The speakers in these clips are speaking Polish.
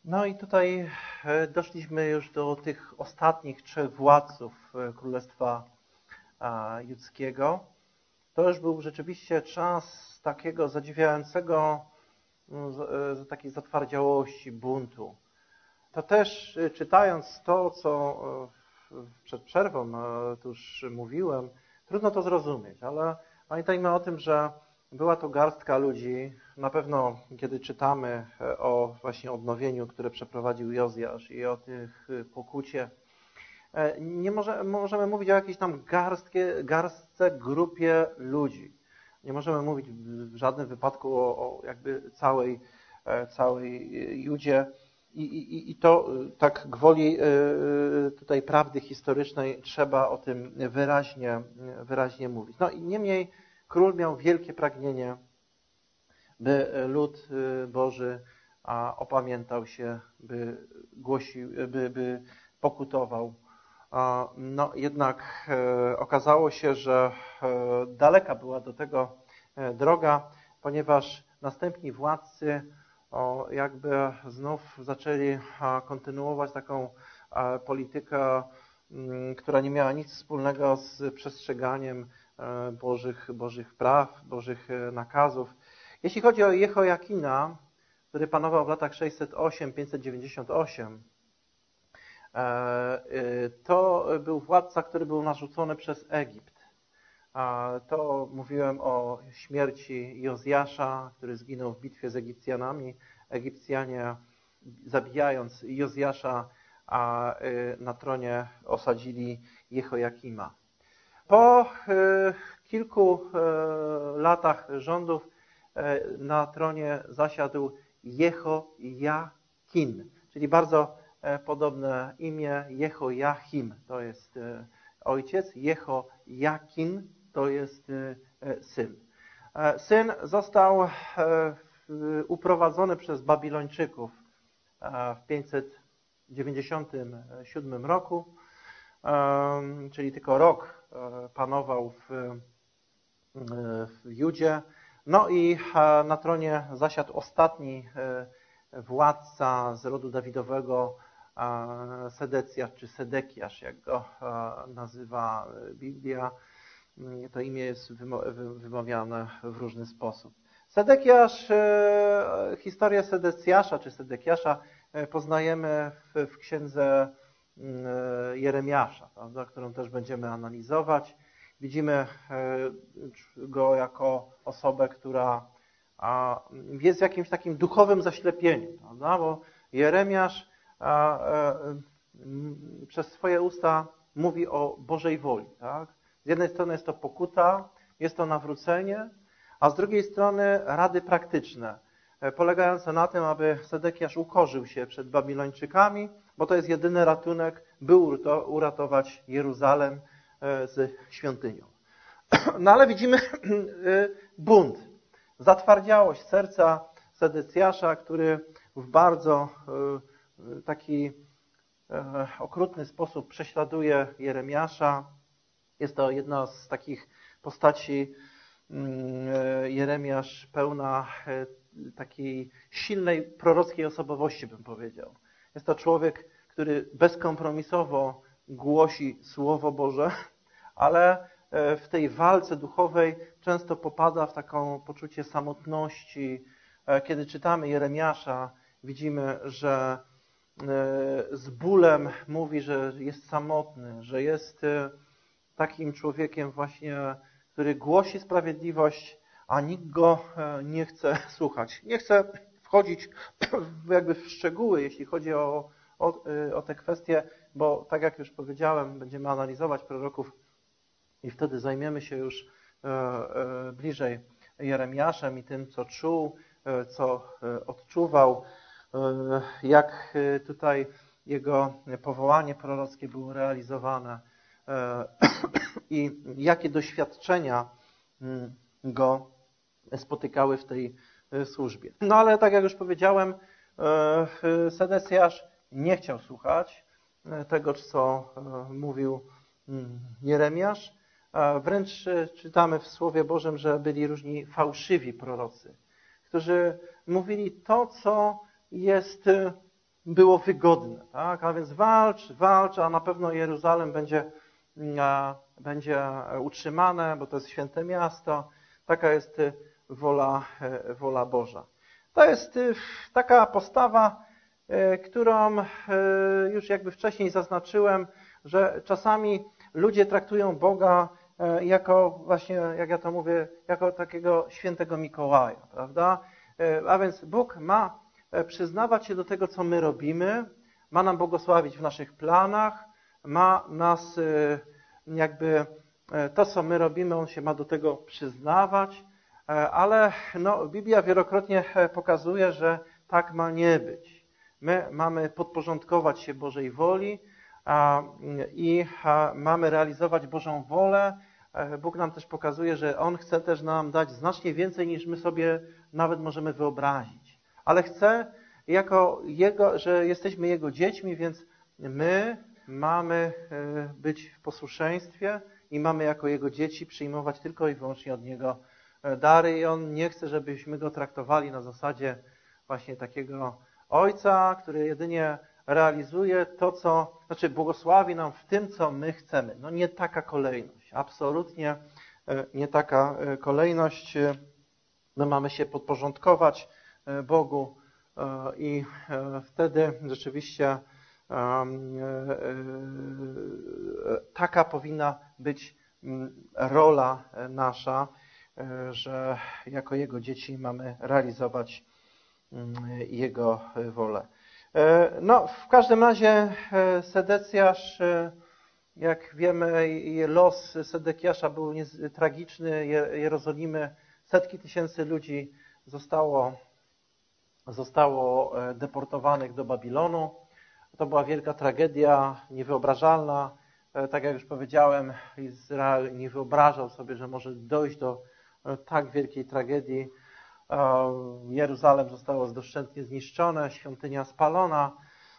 No i tutaj doszliśmy już do tych ostatnich trzech władców Królestwa Judzkiego. To już był rzeczywiście czas takiego zadziwiającego, takiej zatwardziałości, buntu. To też czytając to, co przed przerwą tuż mówiłem, trudno to zrozumieć, ale pamiętajmy o tym, że była to garstka ludzi. Na pewno, kiedy czytamy o właśnie odnowieniu, które przeprowadził Jozjasz i o tych pokucie, nie możemy mówić o jakiejś tam garstce, grupie ludzi. Nie możemy mówić w żadnym wypadku o jakby całej Judzie. I to tak gwoli tutaj prawdy historycznej trzeba o tym wyraźnie mówić. No i niemniej król miał wielkie pragnienie, by lud Boży opamiętał się, by głosił, by pokutował. No jednak okazało się, że daleka była do tego droga, ponieważ następni władcy jakby znów zaczęli kontynuować taką politykę, która nie miała nic wspólnego z przestrzeganiem Bożych praw, Bożych nakazów. Jeśli chodzi o Jehoiakina, który panował w latach 608-598, to był władca, który był narzucony przez Egipt. To mówiłem o śmierci Jozjasza, który zginął w bitwie z Egipcjanami. Egipcjanie, zabijając Jozjasza, na tronie osadzili Jehoiakima. Po kilku latach rządów na tronie zasiadł Jehoiakin, czyli bardzo podobne imię. Jehoiachim to jest ojciec, Jehoiakin to jest syn. Syn został uprowadzony przez Babilończyków w 597 roku, czyli tylko rok panował w Judzie. No i na tronie zasiadł ostatni władca z rodu Dawidowego, Sedecjasz czy Sedekiasz, jak go nazywa Biblia. To imię jest wymawiane w różny sposób. Historię Sedecjasza czy Sedekiasza poznajemy w księdze Jeremiasza, prawda, którą też będziemy analizować. Widzimy go jako osobę, która jest w jakimś takim duchowym zaślepieniu, prawda, bo Jeremiasz przez swoje usta mówi o Bożej woli. Tak? Z jednej strony jest to pokuta, jest to nawrócenie, a z drugiej strony rady praktyczne, polegające na tym, aby Sedekiasz ukorzył się przed Babilończykami, bo to jest jedyny ratunek, by uratować Jeruzalem z świątynią. No ale widzimy bunt, zatwardziałość serca Sedecjasza, który w bardzo taki okrutny sposób prześladuje Jeremiasza. Jest to jedna z takich postaci, Jeremiasz, pełna takiej silnej prorockiej osobowości, bym powiedział. Jest to człowiek, który bezkompromisowo głosi Słowo Boże, ale w tej walce duchowej często popada w taką poczucie samotności. Kiedy czytamy Jeremiasza, widzimy, że z bólem mówi, że jest samotny, że jest takim człowiekiem właśnie, który głosi sprawiedliwość, a nikt go nie chce słuchać. Nie chce wchodzić jakby w szczegóły, jeśli chodzi o te kwestie, bo tak jak już powiedziałem, będziemy analizować proroków i wtedy zajmiemy się już bliżej Jeremiaszem i tym, co czuł, co odczuwał, jak tutaj jego powołanie prorockie było realizowane i jakie doświadczenia go spotykały w tej służbie. No ale tak jak już powiedziałem, Sedecjasz nie chciał słuchać tego, co mówił Jeremiasz. Wręcz czytamy w Słowie Bożym, że byli różni fałszywi prorocy, którzy mówili to, co jest było wygodne. Tak? A więc walcz, a na pewno Jeruzalem będzie utrzymane, bo to jest święte miasto. Taka jest wola Boża. To jest taka postawa, którą już jakby wcześniej zaznaczyłem, że czasami ludzie traktują Boga jako właśnie, jak ja to mówię, jako takiego świętego Mikołaja, prawda? A więc Bóg ma przyznawać się do tego, co my robimy, ma nam błogosławić w naszych planach, ma nas jakby to, co my robimy, On się ma do tego przyznawać, ale Biblia wielokrotnie pokazuje, że tak ma nie być. My mamy podporządkować się Bożej woli i mamy realizować Bożą wolę. Bóg nam też pokazuje, że On chce też nam dać znacznie więcej, niż my sobie nawet możemy wyobrazić. Ale chce, że jesteśmy Jego dziećmi, więc my mamy być w posłuszeństwie i mamy jako Jego dzieci przyjmować tylko i wyłącznie od Niego dary i On nie chce, żebyśmy Go traktowali na zasadzie właśnie takiego Ojca, który jedynie realizuje to, błogosławi nam w tym, co my chcemy. Nie taka kolejność, absolutnie nie taka kolejność. My mamy się podporządkować Bogu i wtedy rzeczywiście taka powinna być rola nasza, że jako Jego dzieci mamy realizować Jego wolę. W każdym razie Sedecjasz, jak wiemy, los Sedekiasza był tragiczny. Jerozolimy, setki tysięcy ludzi zostało deportowanych do Babilonu. To była wielka tragedia, niewyobrażalna. Tak jak już powiedziałem, Izrael nie wyobrażał sobie, że może dojść do tak wielkiej tragedii. Jeruzalem zostało doszczętnie zniszczone, świątynia spalona,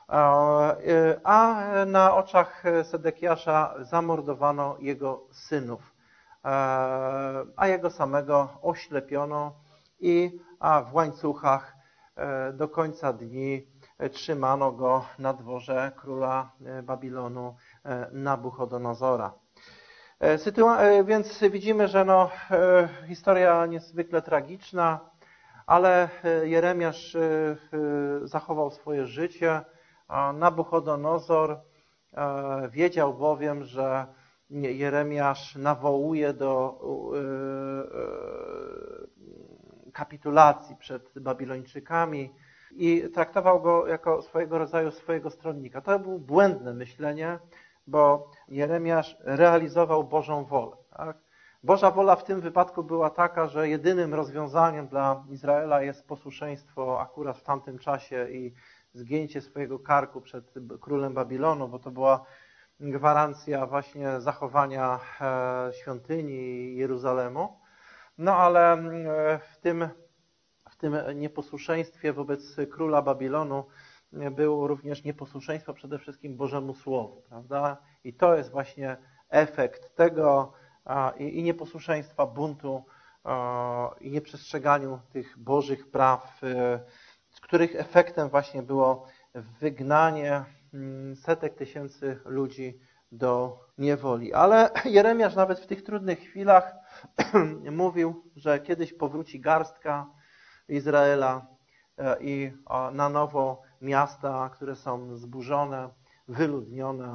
a na oczach Sedekiasza zamordowano jego synów, a jego samego oślepiono i w łańcuchach do końca dni trzymano go na dworze króla Babilonu Nabuchodonozora. Więc widzimy, że historia niezwykle tragiczna, ale Jeremiasz zachował swoje życie. Nabuchodonozor wiedział bowiem, że Jeremiasz nawołuje do kapitulacji przed Babilończykami i traktował go jako swojego stronnika. To było błędne myślenie, bo Jeremiasz realizował Bożą wolę. Tak? Boża wola w tym wypadku była taka, że jedynym rozwiązaniem dla Izraela jest posłuszeństwo akurat w tamtym czasie i zgięcie swojego karku przed królem Babilonu, bo to była gwarancja właśnie zachowania świątyni Jeruzalemu. Ale w tym nieposłuszeństwie wobec króla Babilonu było również nieposłuszeństwo przede wszystkim Bożemu Słowu, prawda? I to jest właśnie efekt tego i nieposłuszeństwa, buntu i nieprzestrzeganiu tych Bożych praw, z których efektem właśnie było wygnanie setek tysięcy ludzi do niewoli. Ale Jeremiasz nawet w tych trudnych chwilach mówił, że kiedyś powróci garstka Izraela i na nowo miasta, które są zburzone, wyludnione,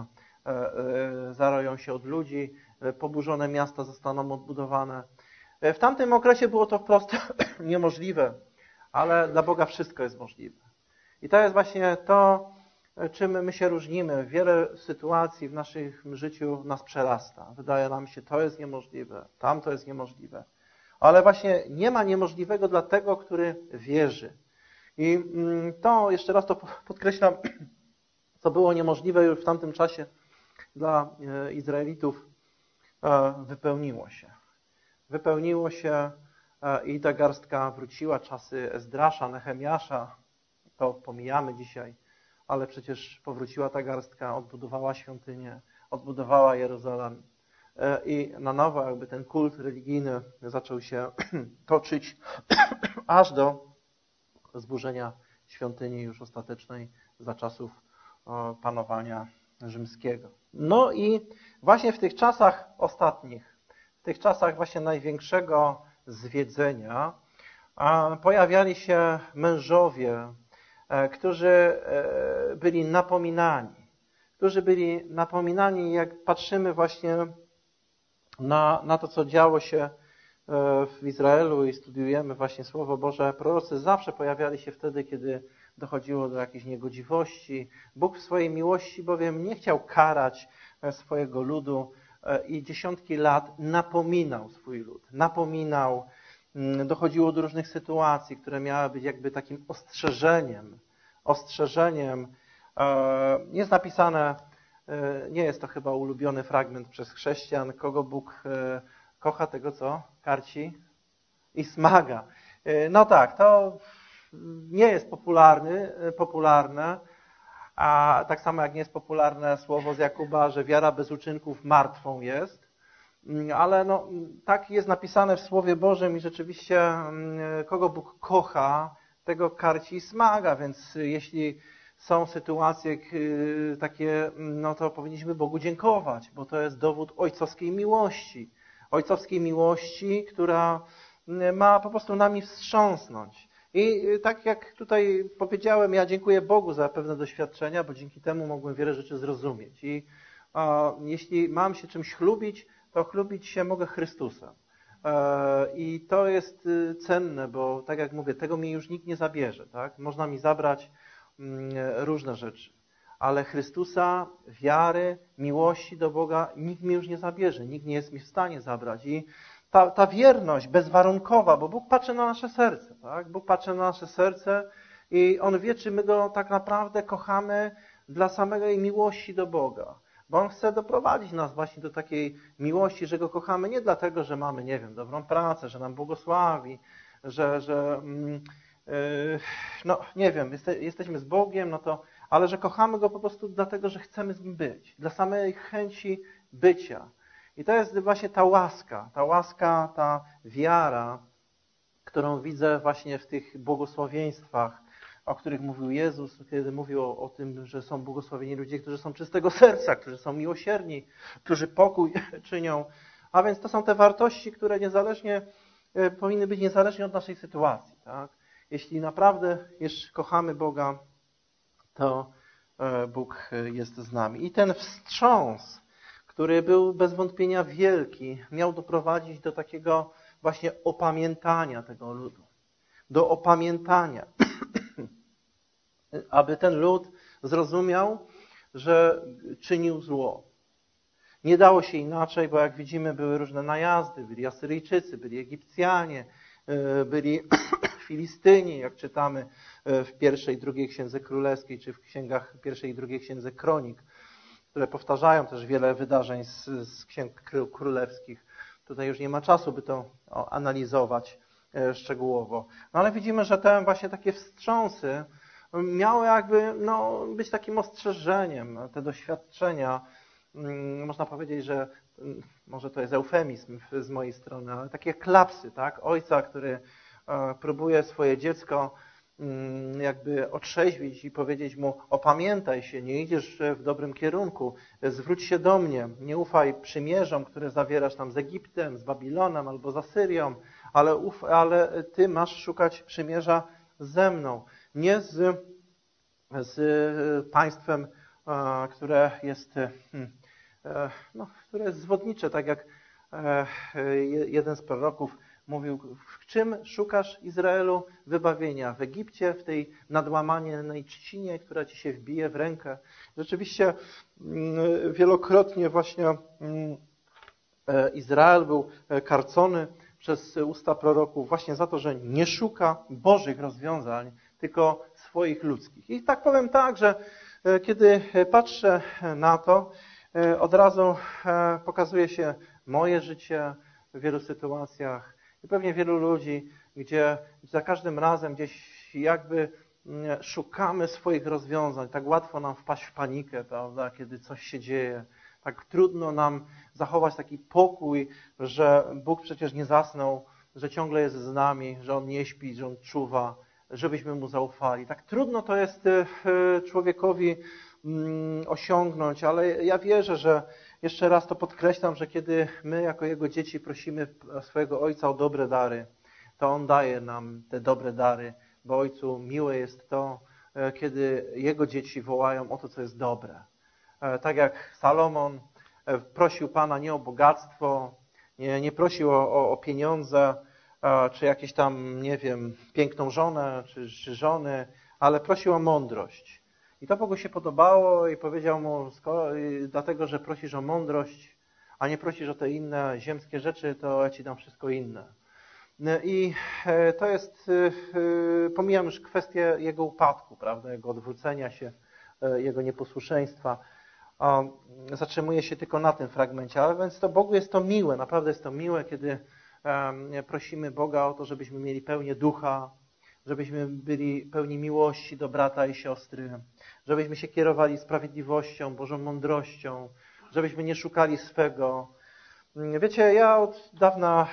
zaroją się od ludzi, poburzone miasta zostaną odbudowane. W tamtym okresie było to wprost niemożliwe, ale dla Boga wszystko jest możliwe. I to jest właśnie to, czym my się różnimy. Wiele sytuacji w naszym życiu nas przerasta. Wydaje nam się, to jest niemożliwe, tamto jest niemożliwe. Ale właśnie nie ma niemożliwego dla tego, który wierzy. I to, jeszcze raz to podkreślam, co było niemożliwe już w tamtym czasie dla Izraelitów, wypełniło się. Wypełniło się i ta garstka wróciła. Czasy Ezdrasza, Nehemiasza, to pomijamy dzisiaj, ale przecież powróciła ta garstka, odbudowała świątynię, odbudowała Jerozolem i na nowo jakby ten kult religijny zaczął się toczyć aż do zburzenia świątyni już ostatecznej za czasów panowania rzymskiego. No i właśnie w tych czasach ostatnich, w tych czasach właśnie największego zwiedzenia pojawiali się mężowie, którzy byli napominani, jak patrzymy właśnie na to, co działo się w Izraelu i studiujemy właśnie Słowo Boże. Prorocy zawsze pojawiali się wtedy, kiedy dochodziło do jakiejś niegodziwości. Bóg w swojej miłości bowiem nie chciał karać swojego ludu i dziesiątki lat napominał swój lud. Dochodziło do różnych sytuacji, które miały być jakby takim ostrzeżeniem. Jest napisane, nie jest to chyba ulubiony fragment przez chrześcijan, kogo Bóg kocha, tego co? Karci i smaga. No tak, to nie jest popularne, a tak samo jak nie jest popularne słowo z Jakuba, że wiara bez uczynków martwą jest. Ale no, tak jest napisane w Słowie Bożym i rzeczywiście kogo Bóg kocha, tego karci i smaga, więc jeśli są sytuacje takie, no to powinniśmy Bogu dziękować, bo to jest dowód ojcowskiej miłości, która ma po prostu nami wstrząsnąć. I tak jak tutaj powiedziałem, ja dziękuję Bogu za pewne doświadczenia, bo dzięki temu mogłem wiele rzeczy zrozumieć. I jeśli mam się czymś chlubić, to chlubić się mogę Chrystusem. I to jest cenne, bo tak jak mówię, tego mi już nikt nie zabierze. Tak? Można mi zabrać różne rzeczy, ale Chrystusa, wiary, miłości do Boga nikt mi już nie zabierze, nikt nie jest mi w stanie zabrać. I ta wierność bezwarunkowa, bo Bóg patrzy na nasze serce, tak? Bóg patrzy na nasze serce i On wie, czy my Go tak naprawdę kochamy dla samej miłości do Boga. Bo On chce doprowadzić nas właśnie do takiej miłości, że Go kochamy nie dlatego, że mamy, nie wiem, dobrą pracę, że nam błogosławi, no nie wiem, jesteśmy z Bogiem, no to, ale że kochamy Go po prostu dlatego, że chcemy z Nim być, dla samej chęci bycia. I to jest właśnie ta łaska, ta wiara, którą widzę właśnie w tych błogosławieństwach, o których mówił Jezus, kiedy mówił o tym, że są błogosławieni ludzie, którzy są czystego serca, którzy są miłosierni, którzy pokój czynią. A więc to są te wartości, które powinny być niezależnie od naszej sytuacji. Tak? Jeśli naprawdę kochamy Boga, to Bóg jest z nami. I ten wstrząs, który był bez wątpienia wielki, miał doprowadzić do takiego właśnie opamiętania tego ludu. Do opamiętania. Aby ten lud zrozumiał, że czynił zło. Nie dało się inaczej, bo jak widzimy, były różne najazdy. Byli Asyryjczycy, byli Egipcjanie, byli Filistyni, jak czytamy w pierwszej i drugiej Księdze Królewskiej, czy w księgach pierwszej i drugiej Księdze Kronik, które powtarzają też wiele wydarzeń z Księg Królewskich. Tutaj już nie ma czasu, by to analizować szczegółowo. No ale widzimy, że te właśnie takie wstrząsy miały jakby być takim ostrzeżeniem. Te doświadczenia, można powiedzieć, że może to jest eufemizm z mojej strony, ale takie klapsy, tak? Ojca, który próbuje swoje dziecko jakby otrzeźwić i powiedzieć mu: opamiętaj się, nie idziesz w dobrym kierunku, zwróć się do mnie, nie ufaj przymierzom, które zawierasz tam z Egiptem, z Babilonem albo z Asyrią, ale ty masz szukać przymierza ze mną, nie z państwem, które jest zwodnicze, tak jak jeden z proroków mówił: w czym szukasz, Izraelu, wybawienia? W Egipcie, w tej nadłamanej trzcinie, która ci się wbije w rękę. Rzeczywiście wielokrotnie właśnie Izrael był karcony przez usta proroków właśnie za to, że nie szuka Bożych rozwiązań, tylko swoich ludzkich. I tak powiem tak, że kiedy patrzę na to, od razu pokazuje się moje życie w wielu sytuacjach i pewnie wielu ludzi, gdzie za każdym razem gdzieś jakby szukamy swoich rozwiązań. Tak łatwo nam wpaść w panikę, prawda, kiedy coś się dzieje. Tak trudno nam zachować taki pokój, że Bóg przecież nie zasnął, że ciągle jest z nami, że On nie śpi, że On czuwa. żebyśmy Mu zaufali. Tak trudno to jest człowiekowi osiągnąć, ale ja wierzę, że jeszcze raz to podkreślam, że kiedy my jako Jego dzieci prosimy swojego Ojca o dobre dary, to On daje nam te dobre dary, bo Ojcu miłe jest to, kiedy Jego dzieci wołają o to, co jest dobre. Tak jak Salomon prosił Pana nie o bogactwo, nie prosił o pieniądze, czy jakieś tam, nie wiem, piękną żonę, czy żony, ale prosił o mądrość. I to Bogu się podobało i powiedział mu, dlatego, że prosisz o mądrość, a nie prosisz o te inne ziemskie rzeczy, to ja Ci dam wszystko inne. I to jest, pomijam już kwestię jego upadku, prawda, jego odwrócenia się, jego nieposłuszeństwa. Zatrzymuję się tylko na tym fragmencie, ale więc to Bogu jest to miłe, naprawdę jest to miłe, kiedy prosimy Boga o to, żebyśmy mieli pełnię ducha, żebyśmy byli pełni miłości do brata i siostry, żebyśmy się kierowali sprawiedliwością, Bożą mądrością, żebyśmy nie szukali swego. Wiecie, ja od dawna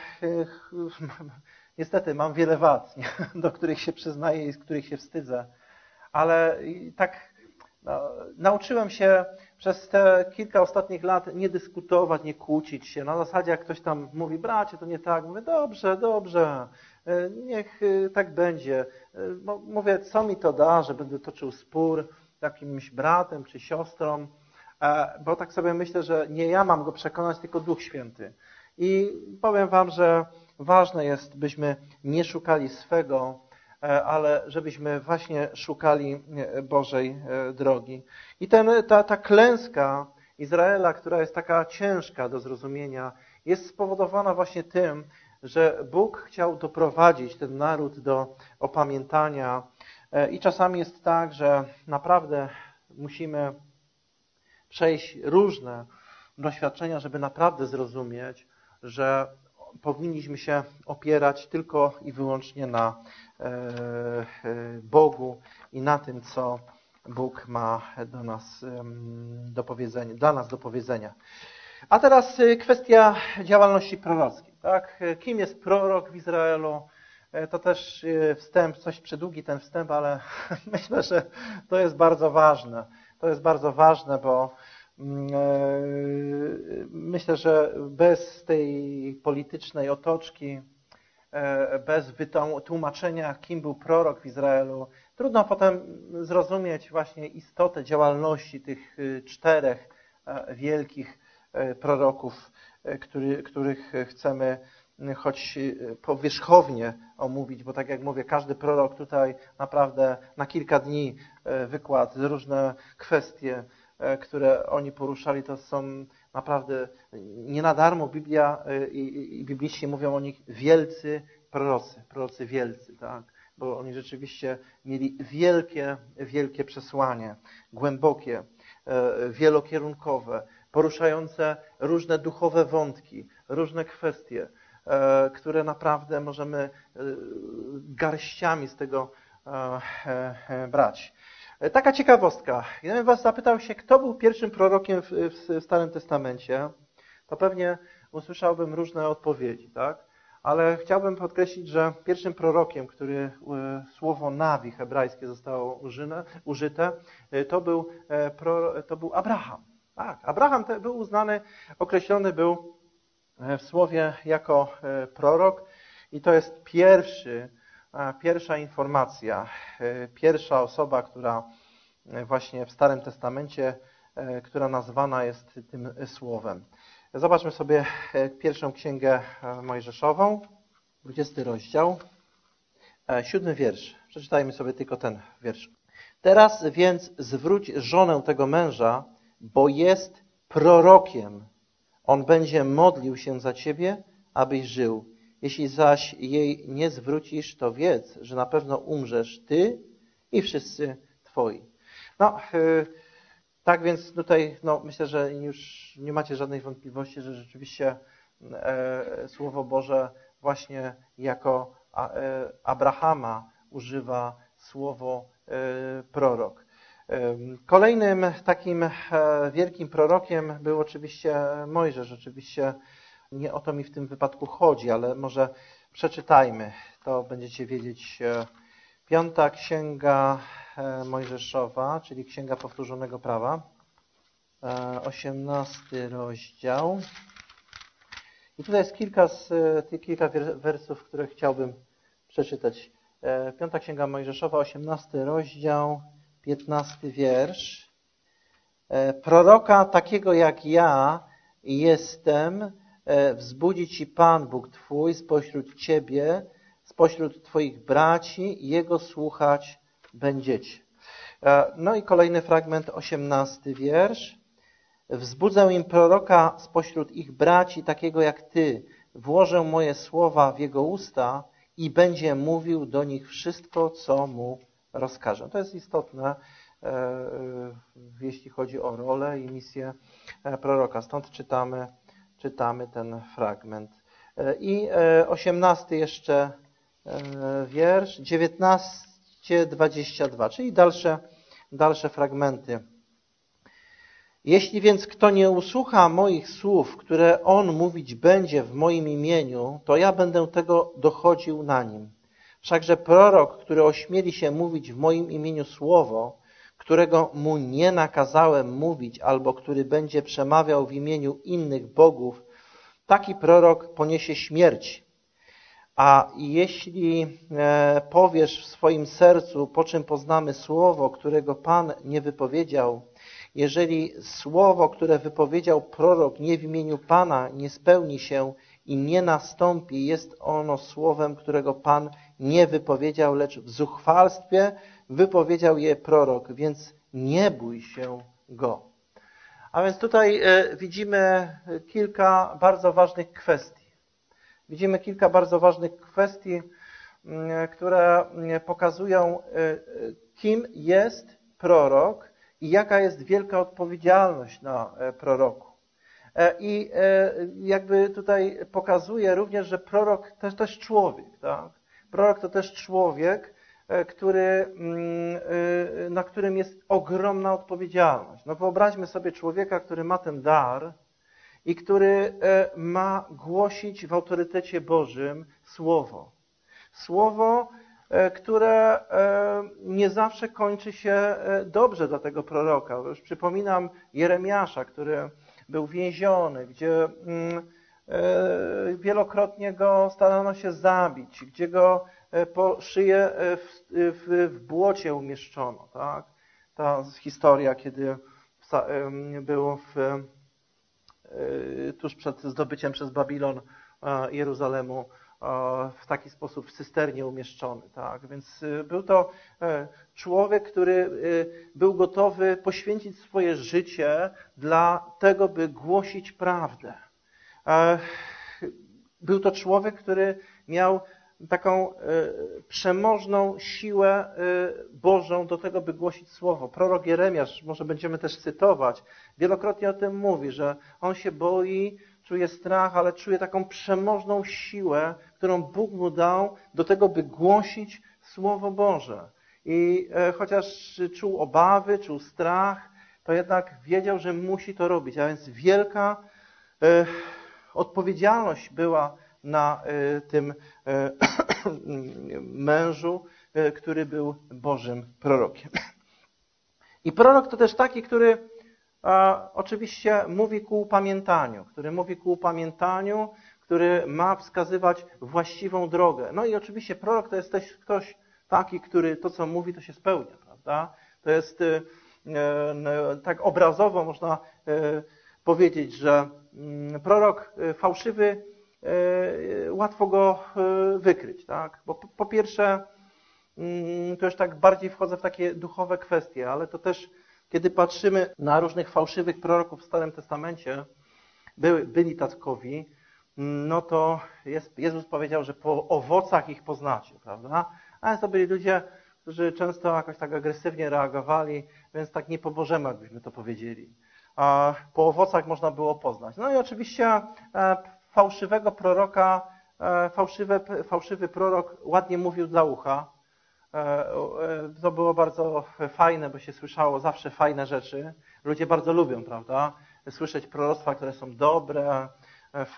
niestety mam wiele wad, do których się przyznaję i z których się wstydzę, ale tak nauczyłem się przez te kilka ostatnich lat nie dyskutować, nie kłócić się. Na zasadzie jak ktoś tam mówi, bracie, to nie tak, mówię, dobrze, niech tak będzie. Mówię, co mi to da, że będę toczył spór z jakimś bratem czy siostrą, bo tak sobie myślę, że nie ja mam go przekonać, tylko Duch Święty. I powiem wam, że ważne jest, byśmy nie szukali swego, ale żebyśmy właśnie szukali Bożej drogi. I ta klęska Izraela, która jest taka ciężka do zrozumienia, jest spowodowana właśnie tym, że Bóg chciał doprowadzić ten naród do opamiętania. I czasami jest tak, że naprawdę musimy przejść różne doświadczenia, żeby naprawdę zrozumieć, że powinniśmy się opierać tylko i wyłącznie na Bogu i na tym, co Bóg ma dla nas do powiedzenia. A teraz kwestia działalności prorockiej. Tak? Kim jest prorok w Izraelu? To też wstęp, coś przydługi ten wstęp, ale myślę, że to jest bardzo ważne. To jest bardzo ważne, bo myślę, że bez tej politycznej otoczki, bez wytłumaczenia, kim był prorok w Izraelu, trudno potem zrozumieć właśnie istotę działalności tych 4 wielkich proroków, których chcemy choć powierzchownie omówić, bo tak jak mówię, każdy prorok tutaj naprawdę na kilka dni wykład, różne kwestie, które oni poruszali, to są naprawdę nie na darmo Biblia i bibliści mówią o nich wielcy prorocy wielcy, tak? Bo oni rzeczywiście mieli wielkie przesłanie, głębokie, wielokierunkowe, poruszające różne duchowe wątki, różne kwestie, które naprawdę możemy garściami z tego brać. Taka ciekawostka. Gdybym was zapytał się, kto był pierwszym prorokiem w Starym Testamencie, to pewnie usłyszałbym różne odpowiedzi, tak? Ale chciałbym podkreślić, że pierwszym prorokiem, który słowo nawi hebrajskie zostało użyte, to był Abraham. Tak, Abraham był uznany, określony był w słowie jako prorok i to jest pierwsza informacja, pierwsza osoba, która właśnie w Starym Testamencie, która nazwana jest tym słowem. Zobaczmy sobie pierwszą księgę Mojżeszową, 20 rozdział, 7 wiersz. Przeczytajmy sobie tylko ten wiersz. Teraz więc zwróć żonę tego męża, bo jest prorokiem. On będzie modlił się za ciebie, abyś żył. Jeśli zaś jej nie zwrócisz, to wiedz, że na pewno umrzesz ty i wszyscy twoi. Tak więc tutaj myślę, że już nie macie żadnej wątpliwości, że rzeczywiście Słowo Boże właśnie jako Abrahama używa słowo prorok. Kolejnym takim wielkim prorokiem był oczywiście Mojżesz. Oczywiście nie o to mi w tym wypadku chodzi, ale może przeczytajmy. To będziecie wiedzieć, 5. Księga Mojżeszowa, czyli Księga Powtórzonego Prawa, 18 rozdział. I tutaj jest kilka wersów, które chciałbym przeczytać. 5. Księga Mojżeszowa, 18 rozdział, 15 wiersz. Proroka takiego jak ja jestem, wzbudzi ci Pan Bóg Twój spośród Ciebie, spośród Twoich braci, Jego słuchać będziecie. No i kolejny fragment, 18 wiersz. Wzbudzę im proroka spośród ich braci, takiego jak Ty. Włożę moje słowa w jego usta i będzie mówił do nich wszystko, co mu rozkażę. To jest istotne, jeśli chodzi o rolę i misję proroka. Stąd czytamy ten fragment. I 18 jeszcze wiersz, 19-22, czyli dalsze fragmenty. Jeśli więc kto nie usłucha moich słów, które on mówić będzie w moim imieniu, to ja będę tego dochodził na nim. Wszakże prorok, który ośmieli się mówić w moim imieniu słowo, którego mu nie nakazałem mówić, albo który będzie przemawiał w imieniu innych bogów, taki prorok poniesie śmierć. A jeśli powiesz w swoim sercu, po czym poznamy słowo, którego Pan nie wypowiedział, jeżeli słowo, które wypowiedział prorok nie w imieniu Pana, nie spełni się i nie nastąpi, jest ono słowem, którego Pan nie wypowiedział, lecz w zuchwalstwie wypowiedział je prorok, więc nie bój się go. A więc tutaj widzimy kilka bardzo ważnych kwestii. Widzimy kilka bardzo ważnych kwestii, które pokazują, kim jest prorok i jaka jest wielka odpowiedzialność na proroku. I jakby tutaj pokazuje również, że prorok to jest też człowiek. Tak? Prorok to też człowiek, na którym jest ogromna odpowiedzialność. No wyobraźmy sobie człowieka, który ma ten dar i który ma głosić w autorytecie Bożym słowo. Słowo, które nie zawsze kończy się dobrze dla tego proroka. Już przypominam Jeremiasza, który był więziony, gdzie wielokrotnie go starano się zabić, gdzie go po szyję w błocie umieszczono. Tak? Ta historia, kiedy był tuż przed zdobyciem przez Babilon Jeruzalemu w taki sposób w cysternie umieszczony. Tak? Więc był to człowiek, który był gotowy poświęcić swoje życie dla tego, by głosić prawdę. Był to człowiek, który miał taką przemożną siłę Bożą do tego, by głosić słowo. Prorok Jeremiasz, może będziemy też cytować, wielokrotnie o tym mówi, że on się boi, czuje strach, ale czuje taką przemożną siłę, którą Bóg mu dał do tego, by głosić Słowo Boże. I chociaż czuł obawy, czuł strach, to jednak wiedział, że musi to robić. A więc wielka odpowiedzialność była na tym mężu, który był Bożym prorokiem. I prorok to też taki, który oczywiście mówi ku upamiętaniu, który ma wskazywać właściwą drogę. No i oczywiście prorok to jest też ktoś taki, który to, co mówi, to się spełnia, prawda? To jest tak obrazowo można powiedzieć, że prorok fałszywy łatwo go wykryć, tak? Bo po pierwsze, to już tak bardziej wchodzę w takie duchowe kwestie, ale to też, kiedy patrzymy na różnych fałszywych proroków w Starym Testamencie, byli takowi, no to Jezus powiedział, że po owocach ich poznacie, prawda? Ale to byli ludzie, którzy często jakoś tak agresywnie reagowali, więc tak nie po Bożemu, jakbyśmy to powiedzieli. A po owocach można było poznać. No i oczywiście fałszywego proroka, fałszywy prorok ładnie mówił dla ucha. To było bardzo fajne, bo się słyszało zawsze fajne rzeczy. Ludzie bardzo lubią, prawda? Słyszeć proroctwa, które są dobre,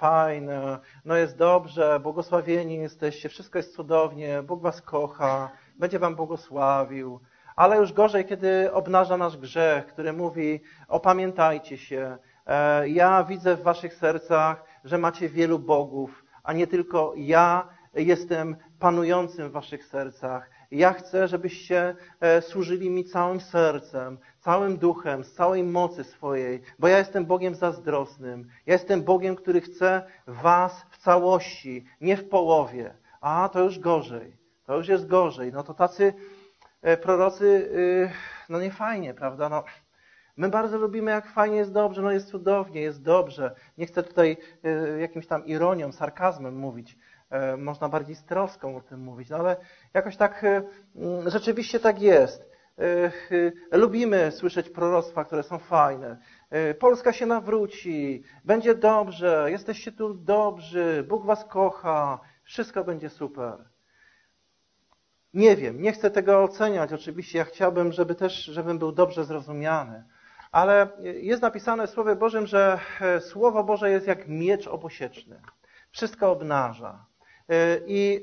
fajne, no jest dobrze, błogosławieni jesteście, wszystko jest cudownie, Bóg was kocha, będzie wam błogosławił. Ale już gorzej, kiedy obnaża nasz grzech, który mówi, opamiętajcie się, ja widzę w waszych sercach, że macie wielu bogów, a nie tylko ja jestem panującym w waszych sercach. Ja chcę, żebyście służyli mi całym sercem, całym duchem, z całej mocy swojej, bo ja jestem Bogiem zazdrosnym. Ja jestem Bogiem, który chce was w całości, nie w połowie. A, to już gorzej. To już jest gorzej. No to tacy prorocy, no nie fajnie, prawda? No, my bardzo lubimy, jak fajnie jest dobrze, no jest cudownie, jest dobrze. Nie chcę tutaj jakimś tam ironią, sarkazmem mówić. Można bardziej z troską o tym mówić, no ale jakoś tak rzeczywiście tak jest. Lubimy słyszeć proroctwa, które są fajne. Polska się nawróci, będzie dobrze, jesteście tu dobrzy, Bóg was kocha, wszystko będzie super. Nie wiem, nie chcę tego oceniać. Oczywiście ja chciałbym, żebym był dobrze zrozumiany. Ale jest napisane w Słowie Bożym, że Słowo Boże jest jak miecz obosieczny. Wszystko obnaża. I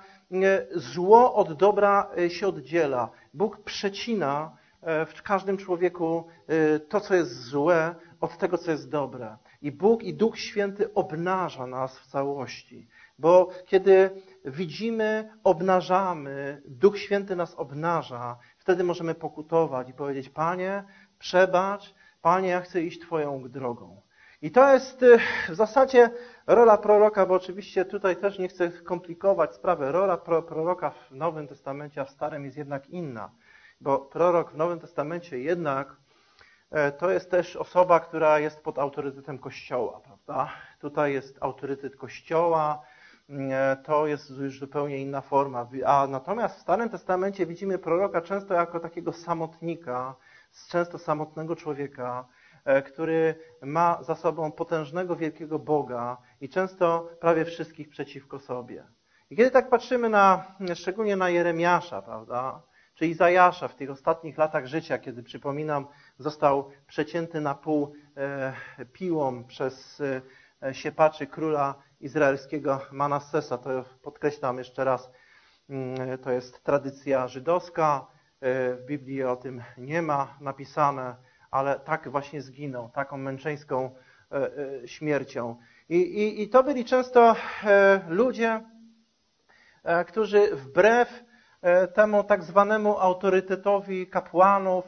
zło od dobra się oddziela. Bóg przecina w każdym człowieku to, co jest złe, od tego, co jest dobre. I Bóg i Duch Święty obnaża nas w całości. Bo kiedy widzimy, obnażamy, Duch Święty nas obnaża, wtedy możemy pokutować i powiedzieć, Panie, przebacz, Panie, ja chcę iść Twoją drogą. I to jest w zasadzie rola proroka, bo oczywiście tutaj też nie chcę komplikować sprawy. Rola proroka w Nowym Testamencie, a w Starym jest jednak inna. Bo prorok w Nowym Testamencie jednak to jest też osoba, która jest pod autorytetem Kościoła, prawda? Tutaj jest autorytet Kościoła, to jest już zupełnie inna forma. A natomiast w Starym Testamencie widzimy proroka często jako takiego samotnika, często samotnego człowieka, który ma za sobą potężnego, wielkiego Boga i często prawie wszystkich przeciwko sobie. I kiedy tak patrzymy szczególnie na Jeremiasza, prawda, czy Izajasza w tych ostatnich latach życia, kiedy, przypominam, został przecięty na pół piłą przez siepaczy króla izraelskiego Manassesa. To podkreślam jeszcze raz, to jest tradycja żydowska, w Biblii o tym nie ma napisane, ale tak właśnie zginął, taką męczeńską śmiercią. I to byli często ludzie, którzy wbrew temu tak zwanemu autorytetowi kapłanów,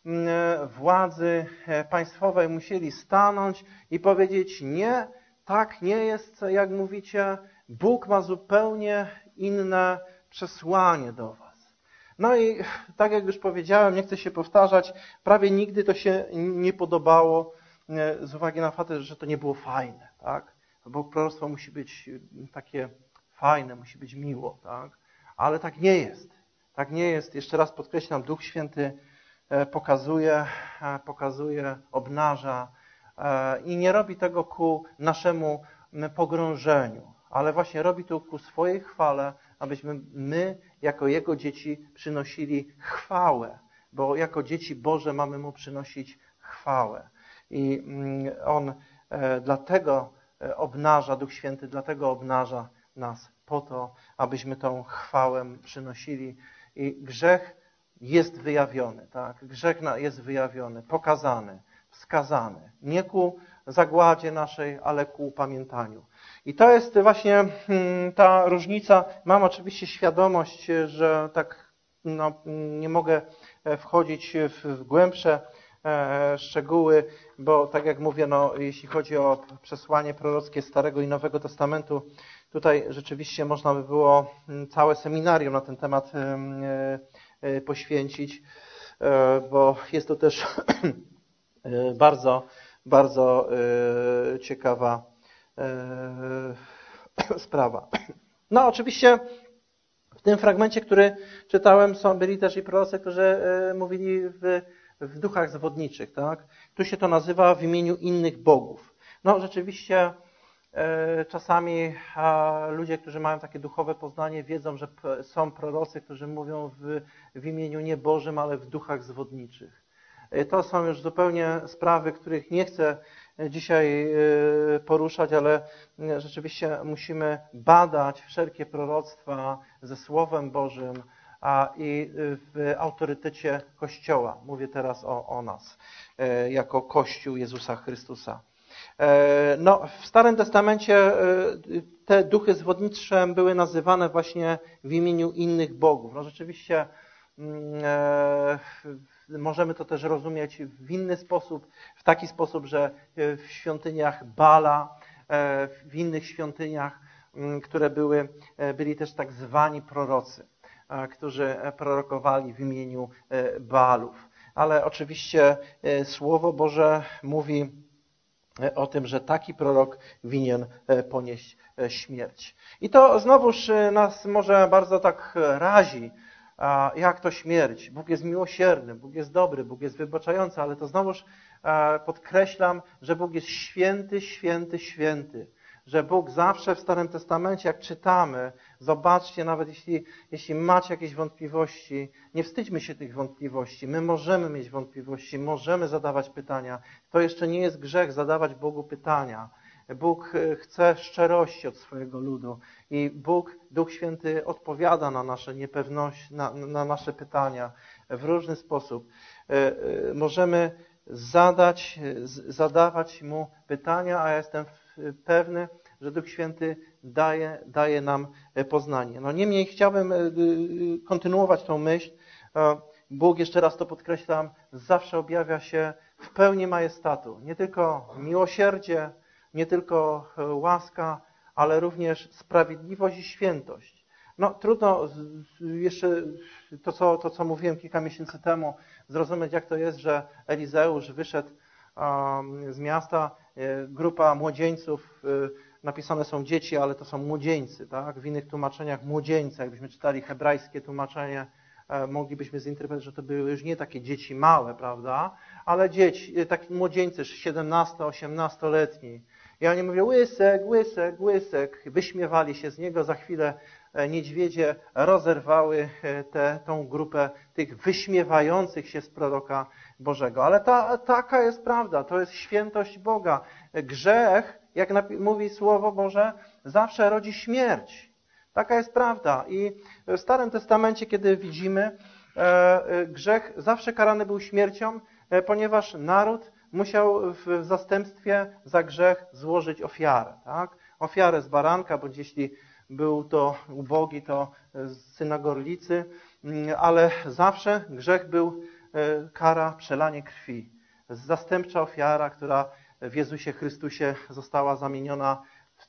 władzy państwowej musieli stanąć i powiedzieć nie, tak nie jest, jak mówicie, Bóg ma zupełnie inne przesłanie do was. No i tak jak już powiedziałem, nie chcę się powtarzać, prawie nigdy to się nie podobało z uwagi na fakt, że to nie było fajne, tak? Bo proroctwo musi być takie fajne, musi być miło, tak? Ale tak nie jest. Tak nie jest. Jeszcze raz podkreślam, Duch Święty pokazuje, obnaża i nie robi tego ku naszemu pogrążeniu, ale właśnie robi to ku swojej chwale, abyśmy my, jako Jego dzieci, przynosili chwałę, bo jako dzieci Boże mamy Mu przynosić chwałę. I On dlatego obnaża, Duch Święty dlatego obnaża nas po to, abyśmy tą chwałę przynosili. I grzech jest wyjawiony, tak? Grzech jest wyjawiony, pokazany, wskazany. Nie ku zagładzie naszej, ale ku upamiętaniu. I to jest właśnie ta różnica. Mam oczywiście świadomość, że tak nie mogę wchodzić w głębsze szczegóły, bo tak jak mówię, jeśli chodzi o przesłanie prorockie Starego i Nowego Testamentu, tutaj rzeczywiście można by było całe seminarium na ten temat poświęcić, bo jest to też bardzo, bardzo ciekawa sprawa. No oczywiście w tym fragmencie, który czytałem, byli też i prorocy, którzy mówili w duchach zwodniczych, tak? Tu się to nazywa w imieniu innych bogów. No rzeczywiście czasami ludzie, którzy mają takie duchowe poznanie, wiedzą, że są prorocy, którzy mówią w imieniu nie Bożym, ale w duchach zwodniczych. To są już zupełnie sprawy, których nie chcę dzisiaj poruszać, ale rzeczywiście musimy badać wszelkie proroctwa ze Słowem Bożym i w autorytecie Kościoła. Mówię teraz o nas, jako Kościół Jezusa Chrystusa. No, w Starym Testamencie te duchy zwodnicze były nazywane właśnie w imieniu innych bogów. No rzeczywiście możemy to też rozumieć w inny sposób, w taki sposób, że w świątyniach Baala, w innych świątyniach, które byli też tak zwani prorocy, którzy prorokowali w imieniu Baalów. Ale oczywiście Słowo Boże mówi o tym, że taki prorok winien ponieść śmierć. I to znowuż nas może bardzo tak razi, jak to śmierć. Bóg jest miłosierny, Bóg jest dobry, Bóg jest wybaczający, ale to znowuż podkreślam, że Bóg jest święty, święty, święty. Że Bóg zawsze w Starym Testamencie, jak czytamy, zobaczcie, nawet jeśli macie jakieś wątpliwości, nie wstydźmy się tych wątpliwości. My możemy mieć wątpliwości, możemy zadawać pytania. To jeszcze nie jest grzech zadawać Bogu pytania. Bóg chce szczerości od swojego ludu i Bóg, Duch Święty odpowiada na nasze niepewności, na nasze pytania w różny sposób. Możemy zadawać Mu pytania, a ja jestem pewny, że Duch Święty daje nam poznanie. No niemniej chciałbym kontynuować tą myśl. Bóg, jeszcze raz to podkreślam, zawsze objawia się w pełni majestatu. Nie tylko miłosierdzie, nie tylko łaska, ale również sprawiedliwość i świętość. No trudno jeszcze to, co mówiłem kilka miesięcy temu, zrozumieć, jak to jest, że Elizeusz wyszedł z miasta, grupa młodzieńców, napisane są dzieci, ale to są młodzieńcy, tak? W innych tłumaczeniach młodzieńcy, jakbyśmy czytali hebrajskie tłumaczenie, moglibyśmy zinterpretować, że to były już nie takie dzieci małe, prawda? Ale dzieci, takie młodzieńcy, 17-18-letni. I oni mówią, łysek, łysek, łysek. Wyśmiewali się z niego. Za chwilę niedźwiedzie rozerwały tą grupę tych wyśmiewających się z proroka Bożego. Ale taka jest prawda. To jest świętość Boga. Grzech, jak mówi Słowo Boże, zawsze rodzi śmierć. Taka jest prawda. I w Starym Testamencie, kiedy widzimy, grzech zawsze karany był śmiercią, ponieważ naród musiał w zastępstwie za grzech złożyć ofiarę. Tak? Ofiarę z baranka, bądź jeśli był to ubogi, to syna gorlicy, ale zawsze grzech był kara, przelanie krwi. Zastępcza ofiara, która w Jezusie Chrystusie została zamieniona w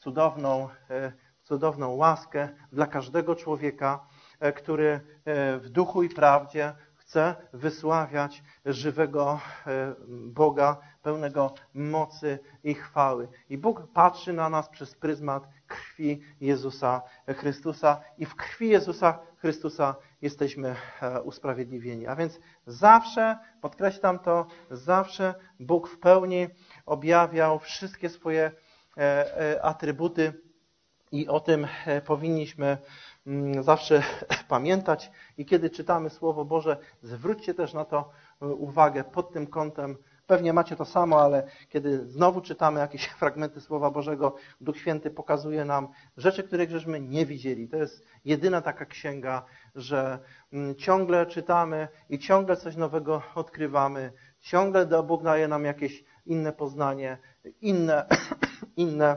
cudowną łaskę dla każdego człowieka, który w duchu i prawdzie chce wysławiać żywego Boga, pełnego mocy i chwały. I Bóg patrzy na nas przez pryzmat krwi Jezusa Chrystusa i w krwi Jezusa Chrystusa jesteśmy usprawiedliwieni. A więc zawsze, podkreślam to, zawsze Bóg w pełni objawiał wszystkie swoje atrybuty i o tym powinniśmy zawsze pamiętać. I kiedy czytamy Słowo Boże, zwróćcie też na to uwagę pod tym kątem. Pewnie macie to samo, ale kiedy znowu czytamy jakieś fragmenty Słowa Bożego, Duch Święty pokazuje nam rzeczy, których żeśmy nie widzieli. To jest jedyna taka księga, że ciągle czytamy i ciągle coś nowego odkrywamy. Ciągle Bóg daje nam jakieś inne poznanie, inne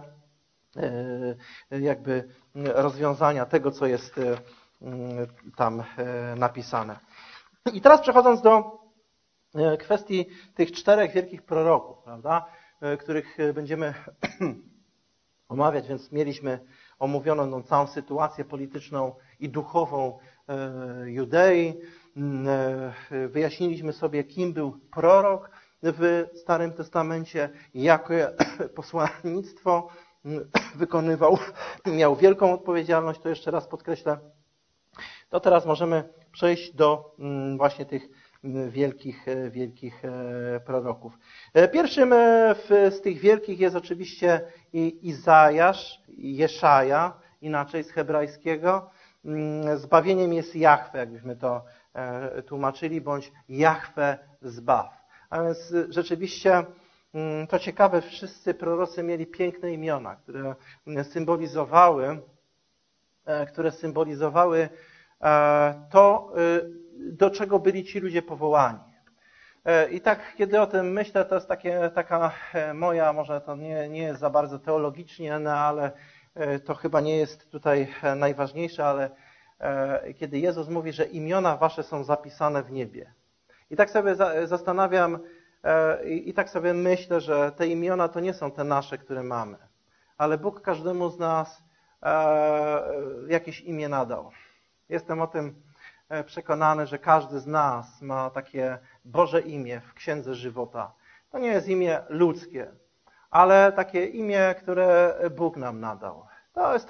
jakby rozwiązania tego, co jest tam napisane. I teraz przechodząc do kwestii tych 4 wielkich proroków, prawda, których będziemy omawiać, więc mieliśmy omówioną tą całą sytuację polityczną i duchową Judei. Wyjaśniliśmy sobie, kim był prorok w Starym Testamencie, jakie posłannictwo wykonywał, miał wielką odpowiedzialność, to jeszcze raz podkreślę. To teraz możemy przejść do właśnie tych wielkich proroków. Pierwszym z tych wielkich jest oczywiście Izajasz, Jeszaja, inaczej z hebrajskiego. Zbawieniem jest Jahwe, jakbyśmy to tłumaczyli, bądź Jahwe zbaw. A więc rzeczywiście to ciekawe, wszyscy prorocy mieli piękne imiona, które symbolizowały to, do czego byli ci ludzie powołani. I tak, kiedy o tym myślę, to jest taka moja, może to nie jest za bardzo teologicznie, no, ale to chyba nie jest tutaj najważniejsze, ale kiedy Jezus mówi, że imiona wasze są zapisane w niebie. I tak sobie zastanawiam i tak sobie myślę, że te imiona to nie są te nasze, które mamy, ale Bóg każdemu z nas jakieś imię nadał. Jestem o tym przekonany, że każdy z nas ma takie Boże imię w Księdze Żywota. To nie jest imię ludzkie, ale takie imię, które Bóg nam nadał. To jest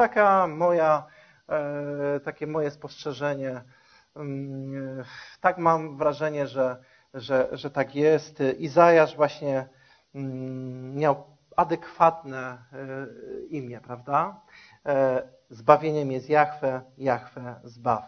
takie moje spostrzeżenie. Tak mam wrażenie, że tak jest. Izajasz właśnie miał adekwatne imię, prawda? Zbawieniem jest Jahwe, Jahwe zbaw.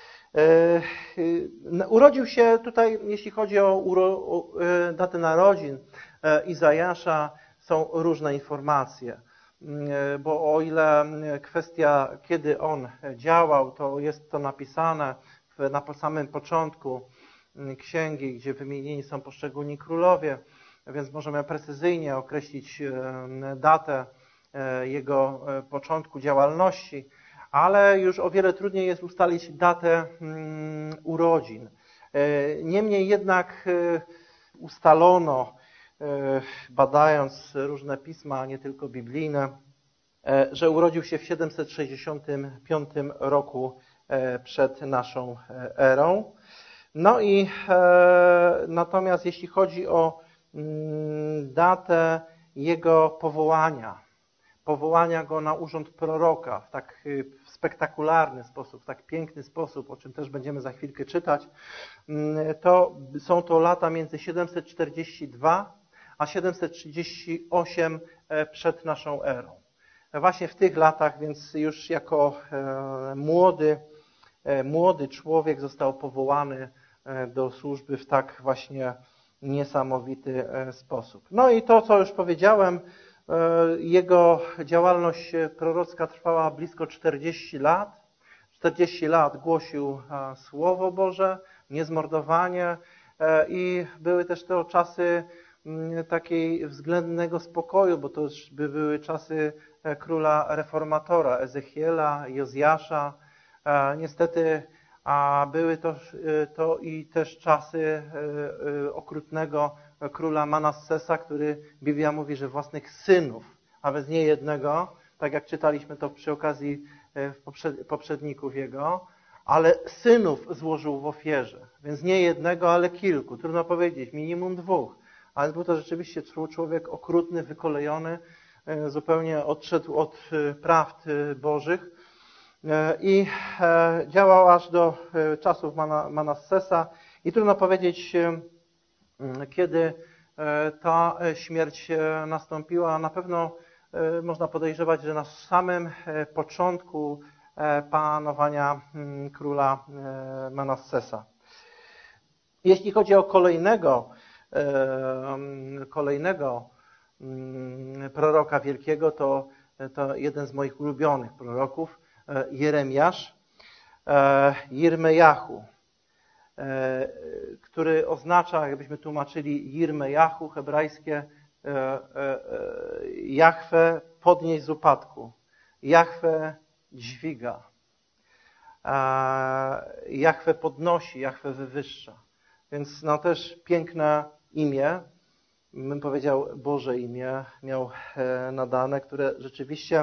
Urodził się tutaj, jeśli chodzi o datę narodzin Izajasza, są różne informacje. Bo o ile kwestia, kiedy on działał, to jest to napisane na samym początku księgi, gdzie wymienieni są poszczególni królowie, więc możemy precyzyjnie określić datę jego początku działalności, ale już o wiele trudniej jest ustalić datę urodzin. Niemniej jednak ustalono, badając różne pisma, nie tylko biblijne, że urodził się w 765 roku przed naszą erą. No i natomiast jeśli chodzi o datę jego powołania go na urząd proroka w tak spektakularny sposób, w tak piękny sposób, o czym też będziemy za chwilkę czytać, to są to lata między 742 a 738 przed naszą erą. Właśnie w tych latach, więc już jako młody człowiek został powołany do służby w tak właśnie niesamowity sposób. No i to, co już powiedziałem, jego działalność prorocka trwała blisko 40 lat. 40 lat głosił Słowo Boże, niezmordowanie i były też to czasy takiej względnego spokoju, bo to już były czasy króla reformatora Ezechiela, Jozjasza. Niestety były to i też czasy okrutnego króla Manassesa, który Biblia mówi, że własnych synów, a więc nie jednego, tak jak czytaliśmy to przy okazji poprzedników jego, ale synów złożył w ofierze. Więc nie jednego, ale kilku. Trudno powiedzieć, minimum 2. Ale był to rzeczywiście człowiek okrutny, wykolejony, zupełnie odszedł od prawd bożych i działał aż do czasów Manassesa. I trudno powiedzieć, kiedy ta śmierć nastąpiła. Na pewno można podejrzewać, że na samym początku panowania króla Manassesa. Jeśli chodzi o kolejnego proroka wielkiego, to jeden z moich ulubionych proroków, Jeremiasz, Jirmejahu, który oznacza, jakbyśmy tłumaczyli Jirmejahu, hebrajskie Jahwe podnieść z upadku, Jahwe dźwiga, Jahwe podnosi, Jahwe wywyższa. Więc no też piękne imię, bym powiedział Boże imię, miał nadane, które rzeczywiście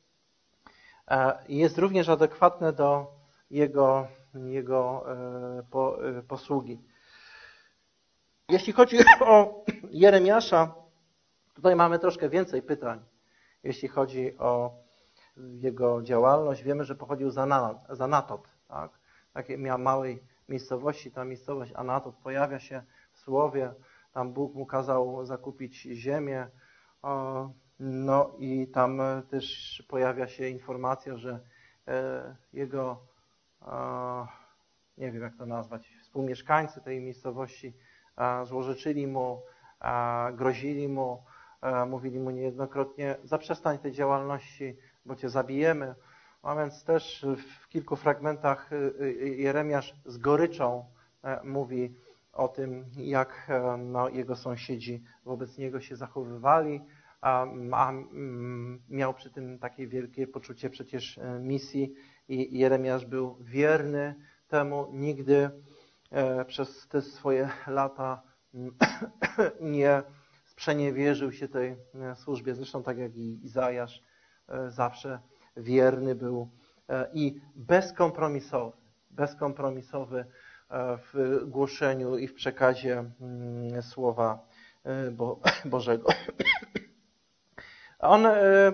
jest również adekwatne do jego posługi. Jeśli chodzi o Jeremiasza, tutaj mamy troszkę więcej pytań. Jeśli chodzi o jego działalność, wiemy, że pochodził z Anatot, tak? Takiej małej miejscowości, ta miejscowość Anatot pojawia się w Słowie, tam Bóg mu kazał zakupić ziemię, no i tam też pojawia się informacja, że jego, nie wiem jak to nazwać, współmieszkańcy tej miejscowości złorzeczyli mu, grozili mu, mówili mu niejednokrotnie, zaprzestań tej działalności, bo cię zabijemy. A więc też w kilku fragmentach Jeremiasz z goryczą mówi o tym, jak jego sąsiedzi wobec niego się zachowywali, a miał przy tym takie wielkie poczucie przecież misji i Jeremiasz był wierny temu, nigdy przez te swoje lata nie sprzeniewierzył się tej służbie. Zresztą tak jak i Izajasz zawsze wierny był i bezkompromisowy w głoszeniu i w przekazie Słowa Bożego. On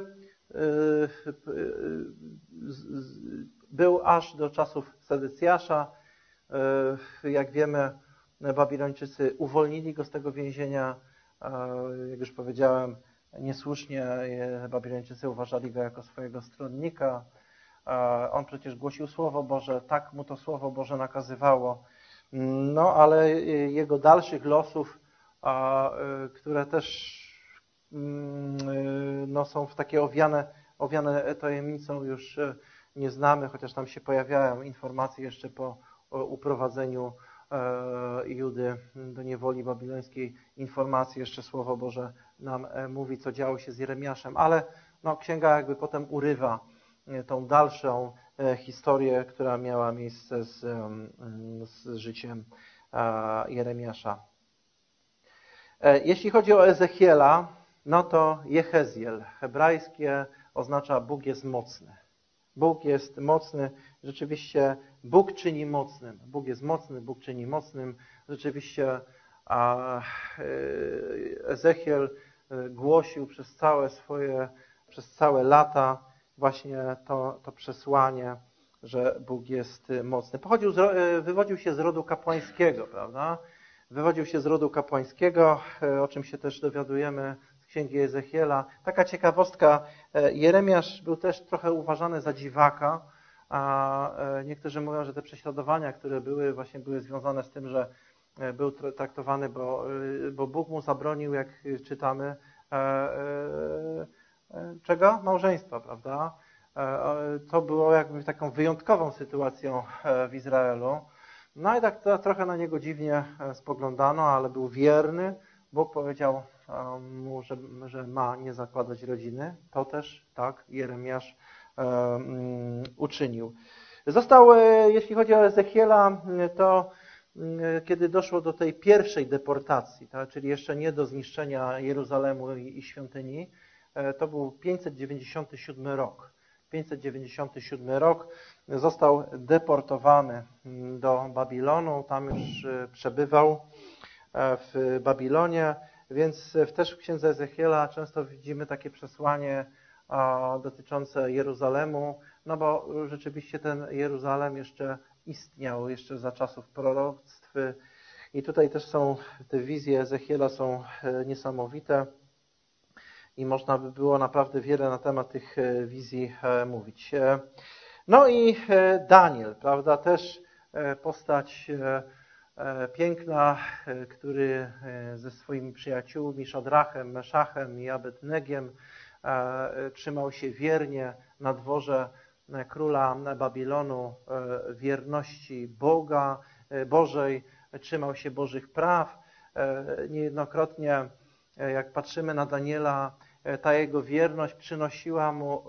był aż do czasów Sedecjasza. Jak wiemy, Babilończycy uwolnili go z tego więzienia. Jak już powiedziałem, niesłusznie Babilończycy uważali go jako swojego stronnika. On przecież głosił Słowo Boże, tak mu to Słowo Boże nakazywało. No, ale jego dalszych losów, które też są w takie owiane tajemnicą, już nie znamy, chociaż tam się pojawiają informacje jeszcze po uprowadzeniu Judy do niewoli babilońskiej. Informacje, jeszcze Słowo Boże nam mówi, co działo się z Jeremiaszem, ale księga jakby potem urywa tą dalszą historię, która miała miejsce z życiem Jeremiasza. Jeśli chodzi o Ezechiela, no to Jehezjel, hebrajskie, oznacza Bóg jest mocny. Bóg jest mocny, rzeczywiście Bóg czyni mocnym. Bóg jest mocny, Bóg czyni mocnym. Rzeczywiście Ezechiel głosił przez całe lata właśnie to przesłanie, że Bóg jest mocny. Wywodził się z rodu kapłańskiego, prawda? Wywodził się z rodu kapłańskiego, o czym się też dowiadujemy z księgi Ezechiela. Taka ciekawostka, Jeremiasz był też trochę uważany za dziwaka, a niektórzy mówią, że te prześladowania, które były związane z tym, że był traktowany, bo Bóg mu zabronił, jak czytamy, czego? Małżeństwa, prawda? To było jakby taką wyjątkową sytuacją w Izraelu. No i tak trochę na niego dziwnie spoglądano, ale był wierny. Bóg powiedział mu, że ma nie zakładać rodziny. To też tak Jeremiasz uczynił. Został, jeśli chodzi o Ezechiela, to kiedy doszło do tej pierwszej deportacji, tak, czyli jeszcze nie do zniszczenia Jeruzalemu i świątyni, to był 597 rok. 597 rok został deportowany do Babilonu, tam już przebywał w Babilonie, więc też w księdze Ezechiela często widzimy takie przesłanie dotyczące Jeruzalemu, no bo rzeczywiście ten Jeruzalem jeszcze istniał, jeszcze za czasów proroctw i tutaj też są te wizje Ezechiela są niesamowite. I można by było naprawdę wiele na temat tych wizji mówić. No i Daniel, prawda, też postać piękna, który ze swoimi przyjaciółmi Szadrachem, Meszachem i Abednegiem trzymał się wiernie na dworze króla Babilonu, wierności Boga, Bożej, trzymał się Bożych praw. Niejednokrotnie, jak patrzymy na Daniela, ta jego wierność przynosiła mu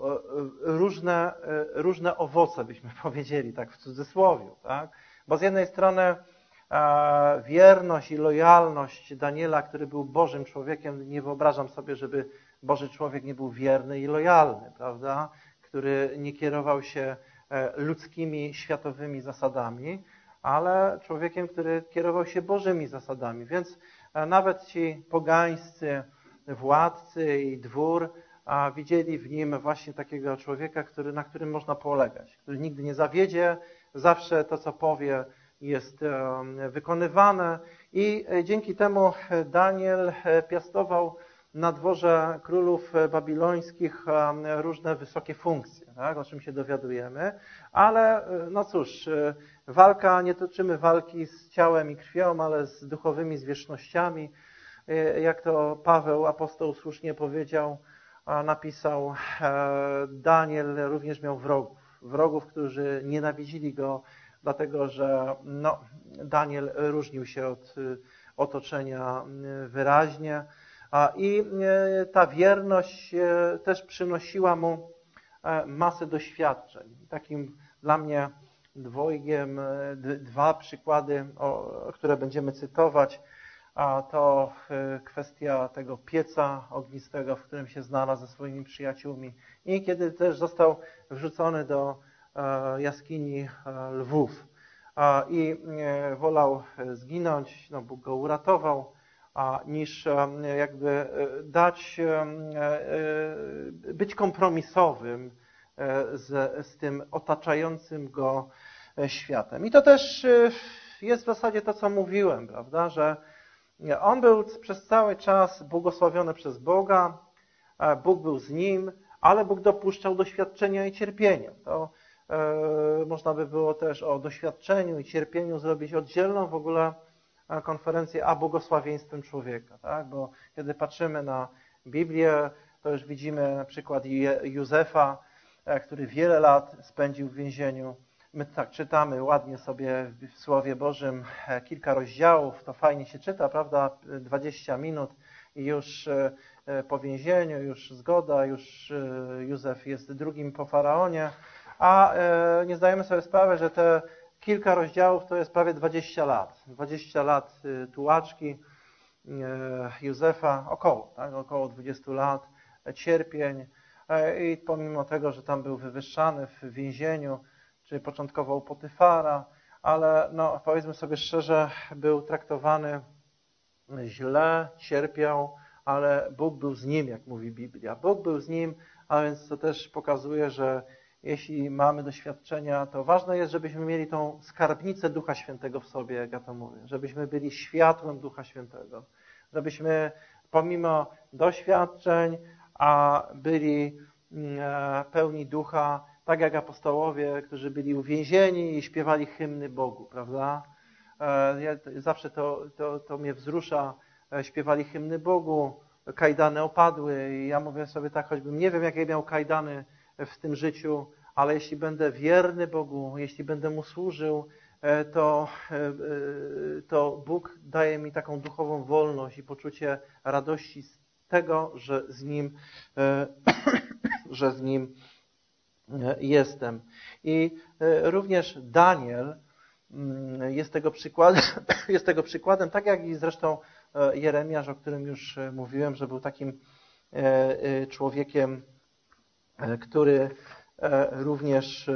różne owoce, byśmy powiedzieli, tak w cudzysłowie, tak? Bo z jednej strony wierność i lojalność Daniela, który był Bożym człowiekiem, nie wyobrażam sobie, żeby Boży człowiek nie był wierny i lojalny, prawda? Który nie kierował się ludzkimi, światowymi zasadami, ale człowiekiem, który kierował się Bożymi zasadami. Więc nawet ci pogańscy władcy i dwór widzieli w nim właśnie takiego człowieka, na którym można polegać, który nigdy nie zawiedzie, zawsze to, co powie, jest wykonywane i dzięki temu Daniel piastował na dworze królów babilońskich różne wysokie funkcje, tak, o czym się dowiadujemy, ale no cóż, nie toczymy walki z ciałem i krwią, ale z duchowymi zwierzchnościami. Jak to Paweł, apostoł, słusznie powiedział, napisał, Daniel również miał wrogów. wrogów, którzy nienawidzili go, dlatego że Daniel różnił się od otoczenia wyraźnie. I ta wierność też przynosiła mu masę doświadczeń. Takim dla mnie dwojgiem, dwa przykłady, które będziemy cytować, a to kwestia tego pieca ognistego, w którym się znalazł ze swoimi przyjaciółmi i kiedy też został wrzucony do jaskini lwów i wolał zginąć, Bóg go uratował, niż jakby być kompromisowym z tym otaczającym go światem. I to też jest w zasadzie to, co mówiłem, prawda, że on był przez cały czas błogosławiony przez Boga, Bóg był z nim, ale Bóg dopuszczał doświadczenia i cierpienia. To można by było też o doświadczeniu i cierpieniu zrobić oddzielną w ogóle konferencję a błogosławieństwem człowieka. Tak? Bo kiedy patrzymy na Biblię, to już widzimy na przykład Józefa, który wiele lat spędził w więzieniu. My tak czytamy ładnie sobie w Słowie Bożym kilka rozdziałów, to fajnie się czyta, prawda? 20 minut i już po więzieniu, już zgoda, już Józef jest drugim po Faraonie, a nie zdajemy sobie sprawy, że te kilka rozdziałów to jest prawie 20 lat. 20 lat tułaczki Józefa, około 20 lat cierpień i pomimo tego, że tam był wywyższany w więzieniu, czy początkowo u Potyfara, ale powiedzmy sobie szczerze, był traktowany źle, cierpiał, ale Bóg był z nim, jak mówi Biblia. Bóg był z nim, a więc to też pokazuje, że jeśli mamy doświadczenia, to ważne jest, żebyśmy mieli tą skarbnicę Ducha Świętego w sobie, jak ja to mówię, żebyśmy byli światłem Ducha Świętego, żebyśmy pomimo doświadczeń, a byli pełni Ducha, tak jak apostołowie, którzy byli uwięzieni i śpiewali hymny Bogu, prawda? Zawsze to mnie wzrusza. Śpiewali hymny Bogu, kajdany opadły i ja mówię sobie tak, choćbym nie wiem, jakie miał kajdany w tym życiu, ale jeśli będę wierny Bogu, jeśli będę Mu służył, to Bóg daje mi taką duchową wolność i poczucie radości z tego, że z Nim jestem. I również Daniel jest tego przykładem, tak jak i zresztą Jeremiasz, o którym już mówiłem, że był takim człowiekiem, który również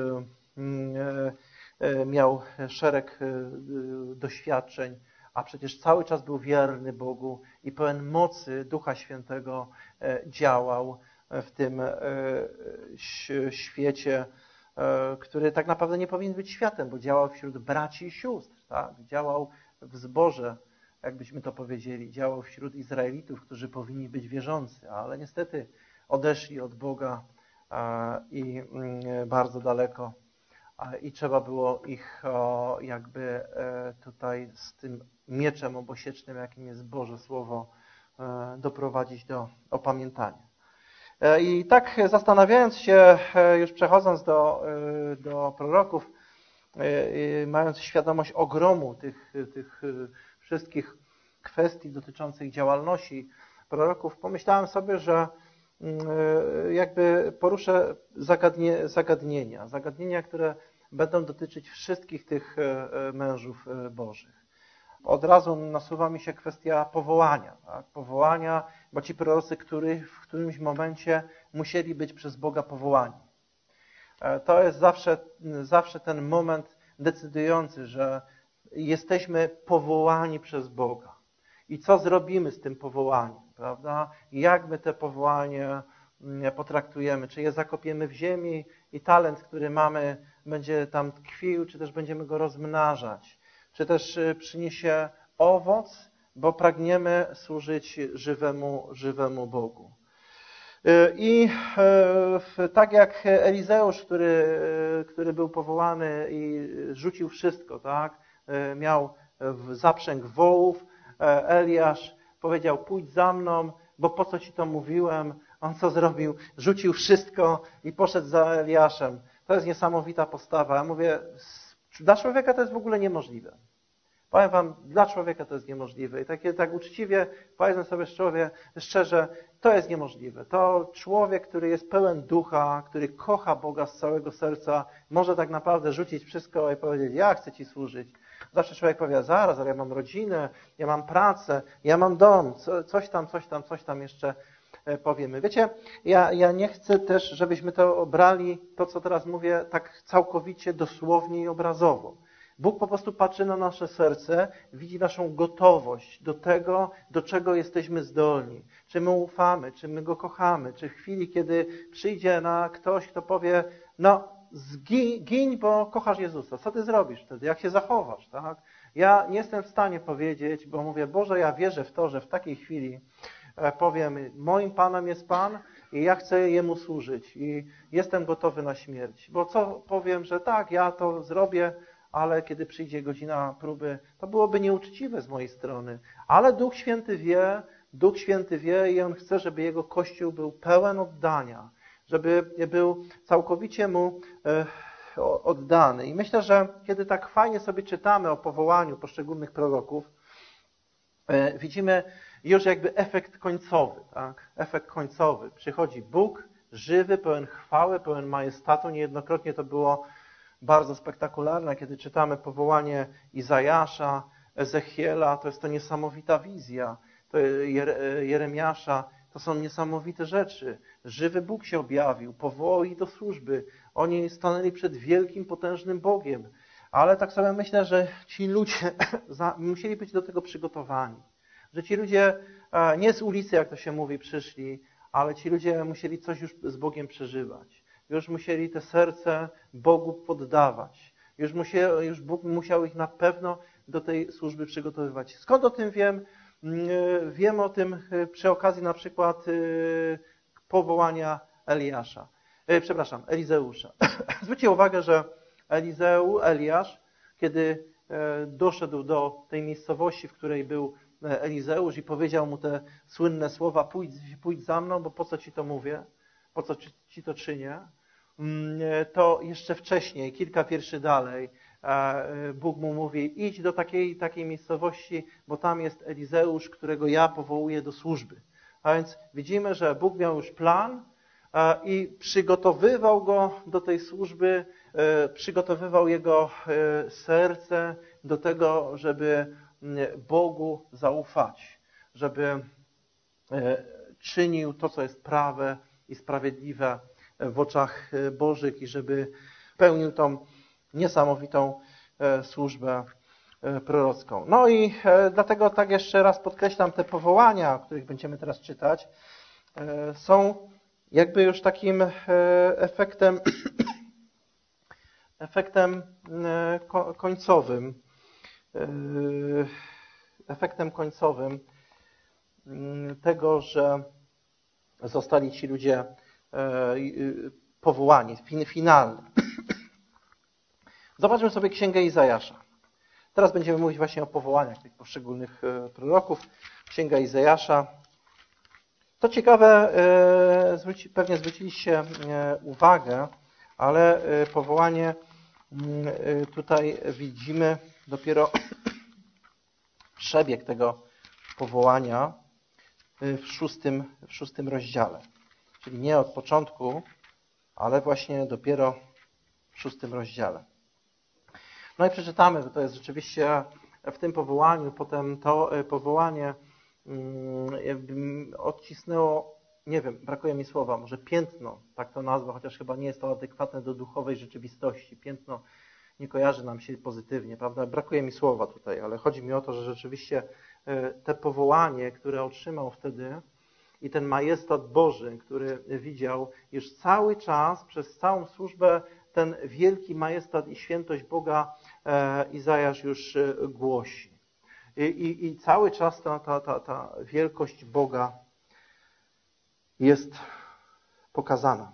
miał szereg doświadczeń, a przecież cały czas był wierny Bogu i pełen mocy Ducha Świętego działał w tym świecie, który tak naprawdę nie powinien być światem, bo działał wśród braci i sióstr, tak? Działał w zborze, jakbyśmy to powiedzieli, działał wśród Izraelitów, którzy powinni być wierzący, ale niestety odeszli od Boga i bardzo daleko i trzeba było ich jakby tutaj z tym mieczem obosiecznym, jakim jest Boże Słowo, doprowadzić do opamiętania. I tak zastanawiając się, już przechodząc do proroków, mając świadomość ogromu tych wszystkich kwestii dotyczących działalności proroków, pomyślałem sobie, że jakby poruszę zagadnienia, które będą dotyczyć wszystkich tych mężów bożych. Od razu nasuwa mi się kwestia powołania. Tak? Powołania, bo ci prorocy, w którymś momencie musieli być przez Boga powołani. To jest zawsze ten moment decydujący, że jesteśmy powołani przez Boga. I co zrobimy z tym powołaniem, prawda? Jak my te powołanie potraktujemy? Czy je zakopiemy w ziemi i talent, który mamy, będzie tam tkwił, czy też będziemy go rozmnażać? Czy też przyniesie owoc, bo pragniemy służyć żywemu Bogu. I tak jak Elizeusz, który był powołany i rzucił wszystko, tak? Miał zaprzęg wołów, Eliasz powiedział, pójdź za mną, bo po co ci to mówiłem? On co zrobił? Rzucił wszystko i poszedł za Eliaszem. To jest niesamowita postawa. Ja mówię, dla człowieka to jest w ogóle niemożliwe. Powiem wam, dla człowieka to jest niemożliwe. I tak uczciwie, powiedzmy sobie szczerze, to jest niemożliwe. To człowiek, który jest pełen ducha, który kocha Boga z całego serca, może tak naprawdę rzucić wszystko i powiedzieć, ja chcę Ci służyć. Zawsze człowiek powie, zaraz, ale ja mam rodzinę, ja mam pracę, ja mam dom, coś tam jeszcze powiemy. Wiecie, ja nie chcę też, żebyśmy to brali, to co teraz mówię, tak całkowicie dosłownie i obrazowo. Bóg po prostu patrzy na nasze serce, widzi naszą gotowość do tego, do czego jesteśmy zdolni. Czy my ufamy, czy my Go kochamy, czy w chwili, kiedy przyjdzie na ktoś, kto powie, no giń, bo kochasz Jezusa. Co ty zrobisz wtedy? Jak się zachowasz? Tak? Ja nie jestem w stanie powiedzieć, bo mówię, Boże, ja wierzę w to, że w takiej chwili powiem, moim Panem jest Pan i ja chcę Jemu służyć i jestem gotowy na śmierć. Bo co powiem, że tak, ja to zrobię, ale kiedy przyjdzie godzina próby, to byłoby nieuczciwe z mojej strony. Ale Duch Święty wie i On chce, żeby Jego Kościół był pełen oddania, żeby był całkowicie Mu oddany. I myślę, że kiedy tak fajnie sobie czytamy o powołaniu poszczególnych proroków, widzimy już jakby efekt końcowy. Tak? Efekt końcowy. Przychodzi Bóg, żywy, pełen chwały, pełen majestatu. Niejednokrotnie to było bardzo spektakularne, kiedy czytamy powołanie Izajasza, Ezechiela, to jest to niesamowita wizja, to Jeremiasza, to są niesamowite rzeczy. Żywy Bóg się objawił, powołał ich do służby. Oni stanęli przed wielkim, potężnym Bogiem. Ale tak sobie myślę, że ci ludzie musieli być do tego przygotowani. Że ci ludzie nie z ulicy, jak to się mówi, przyszli, ale ci ludzie musieli coś już z Bogiem przeżywać. Już musieli te serce Bogu poddawać. Już Bóg musiał ich na pewno do tej służby przygotowywać. Skąd o tym wiem? Wiem o tym przy okazji na przykład powołania Elizeusza. Zwróćcie uwagę, że Eliasz, kiedy doszedł do tej miejscowości, w której był Elizeusz i powiedział mu te słynne słowa, pójdź za mną, bo po co ci to mówię, po co ci to czynię, to jeszcze wcześniej, kilka wierszy dalej, Bóg mu mówi, idź do takiej miejscowości, bo tam jest Elizeusz, którego ja powołuję do służby. A więc widzimy, że Bóg miał już plan i przygotowywał go do tej służby, przygotowywał jego serce do tego, żeby Bogu zaufać, żeby czynił to, co jest prawe i sprawiedliwe w oczach Bożych i żeby pełnił tą niesamowitą służbę prorocką. No i dlatego tak jeszcze raz podkreślam, te powołania, o których będziemy teraz czytać, są jakby już takim efektem końcowym tego, że zostali ci ludzie powołani, finalny. Zobaczmy sobie Księgę Izajasza. Teraz będziemy mówić właśnie o powołaniach tych poszczególnych proroków. Księga Izajasza. To ciekawe, pewnie zwróciliście uwagę, ale powołanie tutaj widzimy dopiero przebieg tego powołania w szóstym rozdziale. Czyli nie od początku, ale właśnie dopiero w 6 rozdziale. No i przeczytamy, że to jest rzeczywiście w tym powołaniu, potem to powołanie odcisnęło, nie wiem, brakuje mi słowa, może piętno, tak to nazwa, chociaż chyba nie jest to adekwatne do duchowej rzeczywistości. Piętno nie kojarzy nam się pozytywnie, prawda? Brakuje mi słowa tutaj, ale chodzi mi o to, że rzeczywiście te powołanie, które otrzymał wtedy i ten majestat Boży, który widział już cały czas, przez całą służbę, ten wielki majestat i świętość Boga Izajasz już głosi. I cały czas ta wielkość Boga jest pokazana.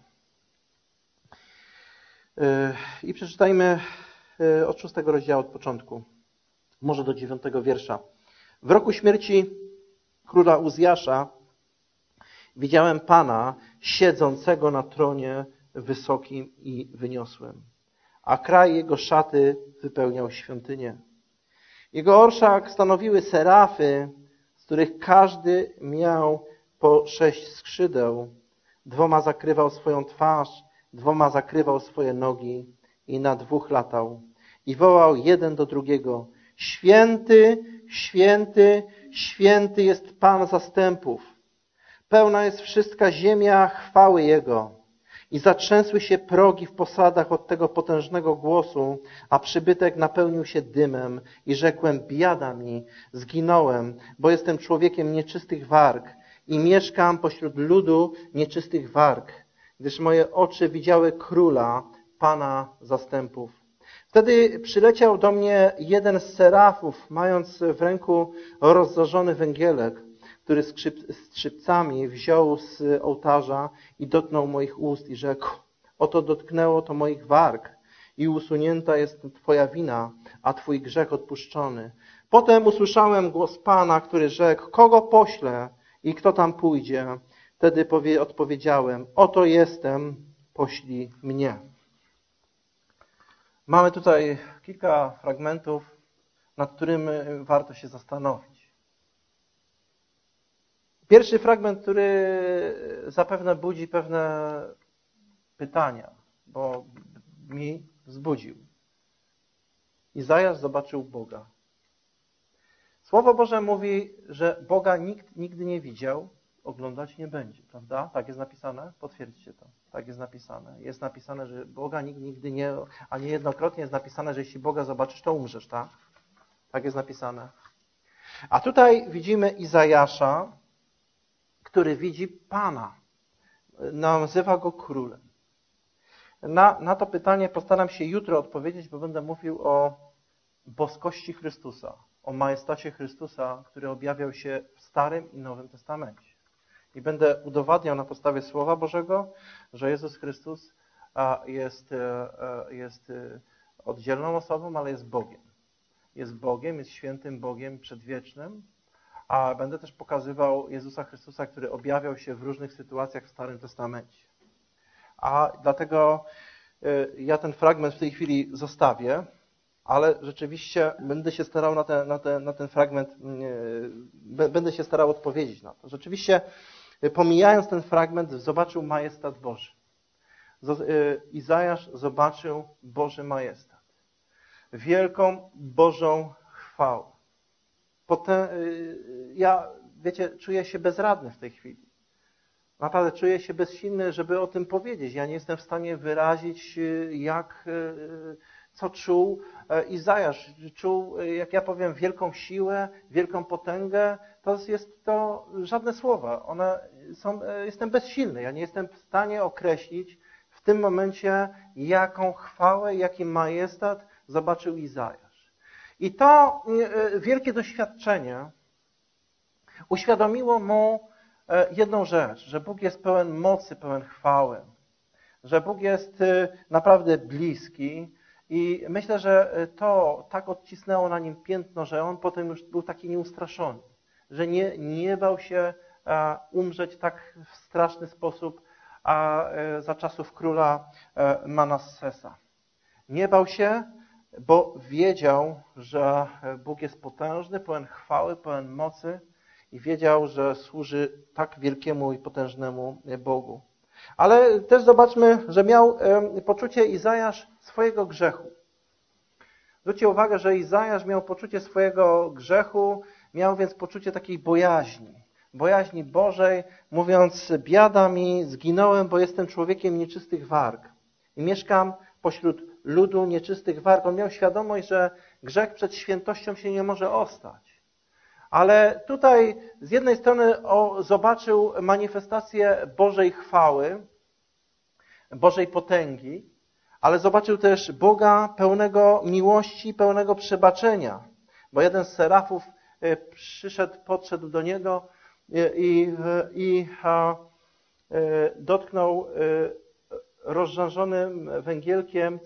I przeczytajmy od 6 rozdziału od początku, może do 9 wiersza. W roku śmierci króla Uzjasza widziałem Pana siedzącego na tronie wysokim i wyniosłym, a kraj jego szaty wypełniał świątynię. Jego orszak stanowiły serafy, z których każdy miał po 6 skrzydeł. 2 zakrywał swoją twarz, 2 zakrywał swoje nogi i na 2 latał. I wołał jeden do drugiego: Święty, święty, święty jest Pan zastępów. Pełna jest wszystka ziemia chwały Jego. I zatrzęsły się progi w posadach od tego potężnego głosu, a przybytek napełnił się dymem i rzekłem: biada mi, zginąłem, bo jestem człowiekiem nieczystych warg i mieszkam pośród ludu nieczystych warg, gdyż moje oczy widziały Króla, Pana zastępów. Wtedy przyleciał do mnie jeden z serafów, mając w ręku rozżarzony węgielek, który skrzypcami wziął z ołtarza i dotknął moich ust i rzekł: oto dotknęło to moich warg i usunięta jest Twoja wina, a Twój grzech odpuszczony. Potem usłyszałem głos Pana, który rzekł: kogo poślę i kto tam pójdzie? Wtedy odpowiedziałem: oto jestem, poślij mnie. Mamy tutaj kilka fragmentów, nad którymi warto się zastanowić. Pierwszy fragment, który zapewne budzi pewne pytania, bo mi wzbudził. Izajasz zobaczył Boga. Słowo Boże mówi, że Boga nikt nigdy nie widział, oglądać nie będzie, prawda? Tak jest napisane? Potwierdźcie to. Tak jest napisane. Jest napisane, że Boga nikt nigdy nie, a niejednokrotnie jest napisane, że jeśli Boga zobaczysz, to umrzesz, tak? Tak jest napisane. A tutaj widzimy Izajasza, który widzi Pana. Nazywa go królem. Na to pytanie postaram się jutro odpowiedzieć, bo będę mówił o boskości Chrystusa, o majestacie Chrystusa, który objawiał się w Starym i Nowym Testamencie. I będę udowadniał na podstawie Słowa Bożego, że Jezus Chrystus jest oddzielną osobą, ale jest Bogiem. Jest Bogiem, jest świętym Bogiem przedwiecznym, a będę też pokazywał Jezusa Chrystusa, który objawiał się w różnych sytuacjach w Starym Testamencie. A dlatego ja ten fragment w tej chwili zostawię, ale rzeczywiście będę się starał na ten fragment, będę się starał odpowiedzieć na to. Rzeczywiście, pomijając ten fragment, zobaczył majestat Boży. Izajasz zobaczył Boży majestat. Wielką Bożą chwałę. Ja, wiecie, czuję się bezradny w tej chwili. Naprawdę czuję się bezsilny, żeby o tym powiedzieć. Ja nie jestem w stanie wyrazić, co czuł Izajasz. Czuł, jak ja powiem, wielką siłę, wielką potęgę. To żadne słowa. Jestem bezsilny. Ja nie jestem w stanie określić w tym momencie, jaką chwałę, jaki majestat zobaczył Izajasz. I to wielkie doświadczenie uświadomiło mu jedną rzecz, że Bóg jest pełen mocy, pełen chwały, że Bóg jest naprawdę bliski i myślę, że to tak odcisnęło na nim piętno, że on potem już był taki nieustraszony, że nie bał się umrzeć tak w straszny sposób za czasów króla Manassesa. Nie bał się, bo wiedział, że Bóg jest potężny, pełen chwały, pełen mocy i wiedział, że służy tak wielkiemu i potężnemu Bogu. Ale też zobaczmy, że miał poczucie Izajasz swojego grzechu. Zwróćcie uwagę, że Izajasz miał poczucie swojego grzechu, miał więc poczucie takiej bojaźni Bożej, mówiąc: biada mi, zginąłem, bo jestem człowiekiem nieczystych warg i mieszkam pośród ludu nieczystych warg. On miał świadomość, że grzech przed świętością się nie może ostać. Ale tutaj z jednej strony zobaczył manifestację Bożej chwały, Bożej potęgi, ale zobaczył też Boga pełnego miłości, pełnego przebaczenia. Bo jeden z serafów podszedł do niego i dotknął rozżarzonym węgielkiem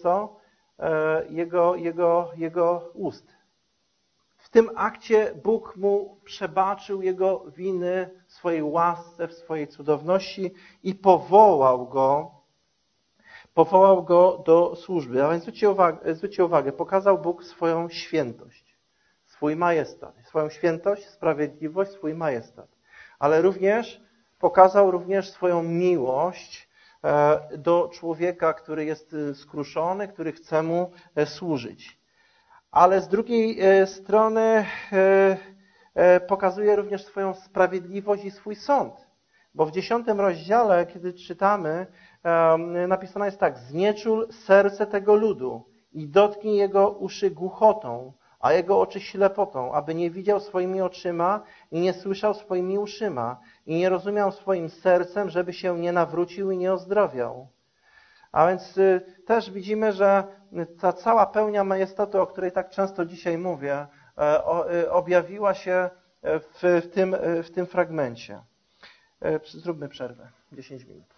jego ust. W tym akcie Bóg mu przebaczył jego winy w swojej łasce, w swojej cudowności i powołał go powołał go do służby. A więc zwróćcie uwagę, pokazał Bóg swoją świętość, swój majestat, swoją świętość, sprawiedliwość, swój majestat. Ale również pokazał swoją miłość do człowieka, który jest skruszony, który chce mu służyć. Ale z drugiej strony pokazuje również swoją sprawiedliwość i swój sąd. Bo w 10 rozdziale, kiedy czytamy, napisane jest tak: znieczul serce tego ludu i dotknij jego uszy głuchotą, a jego oczy ślepotą, aby nie widział swoimi oczyma i nie słyszał swoimi uszyma i nie rozumiał swoim sercem, żeby się nie nawrócił i nie ozdrowiał. A więc też widzimy, że ta cała pełnia majestatu, o której tak często dzisiaj mówię, objawiła się w tym fragmencie. Zróbmy przerwę, 10 minut.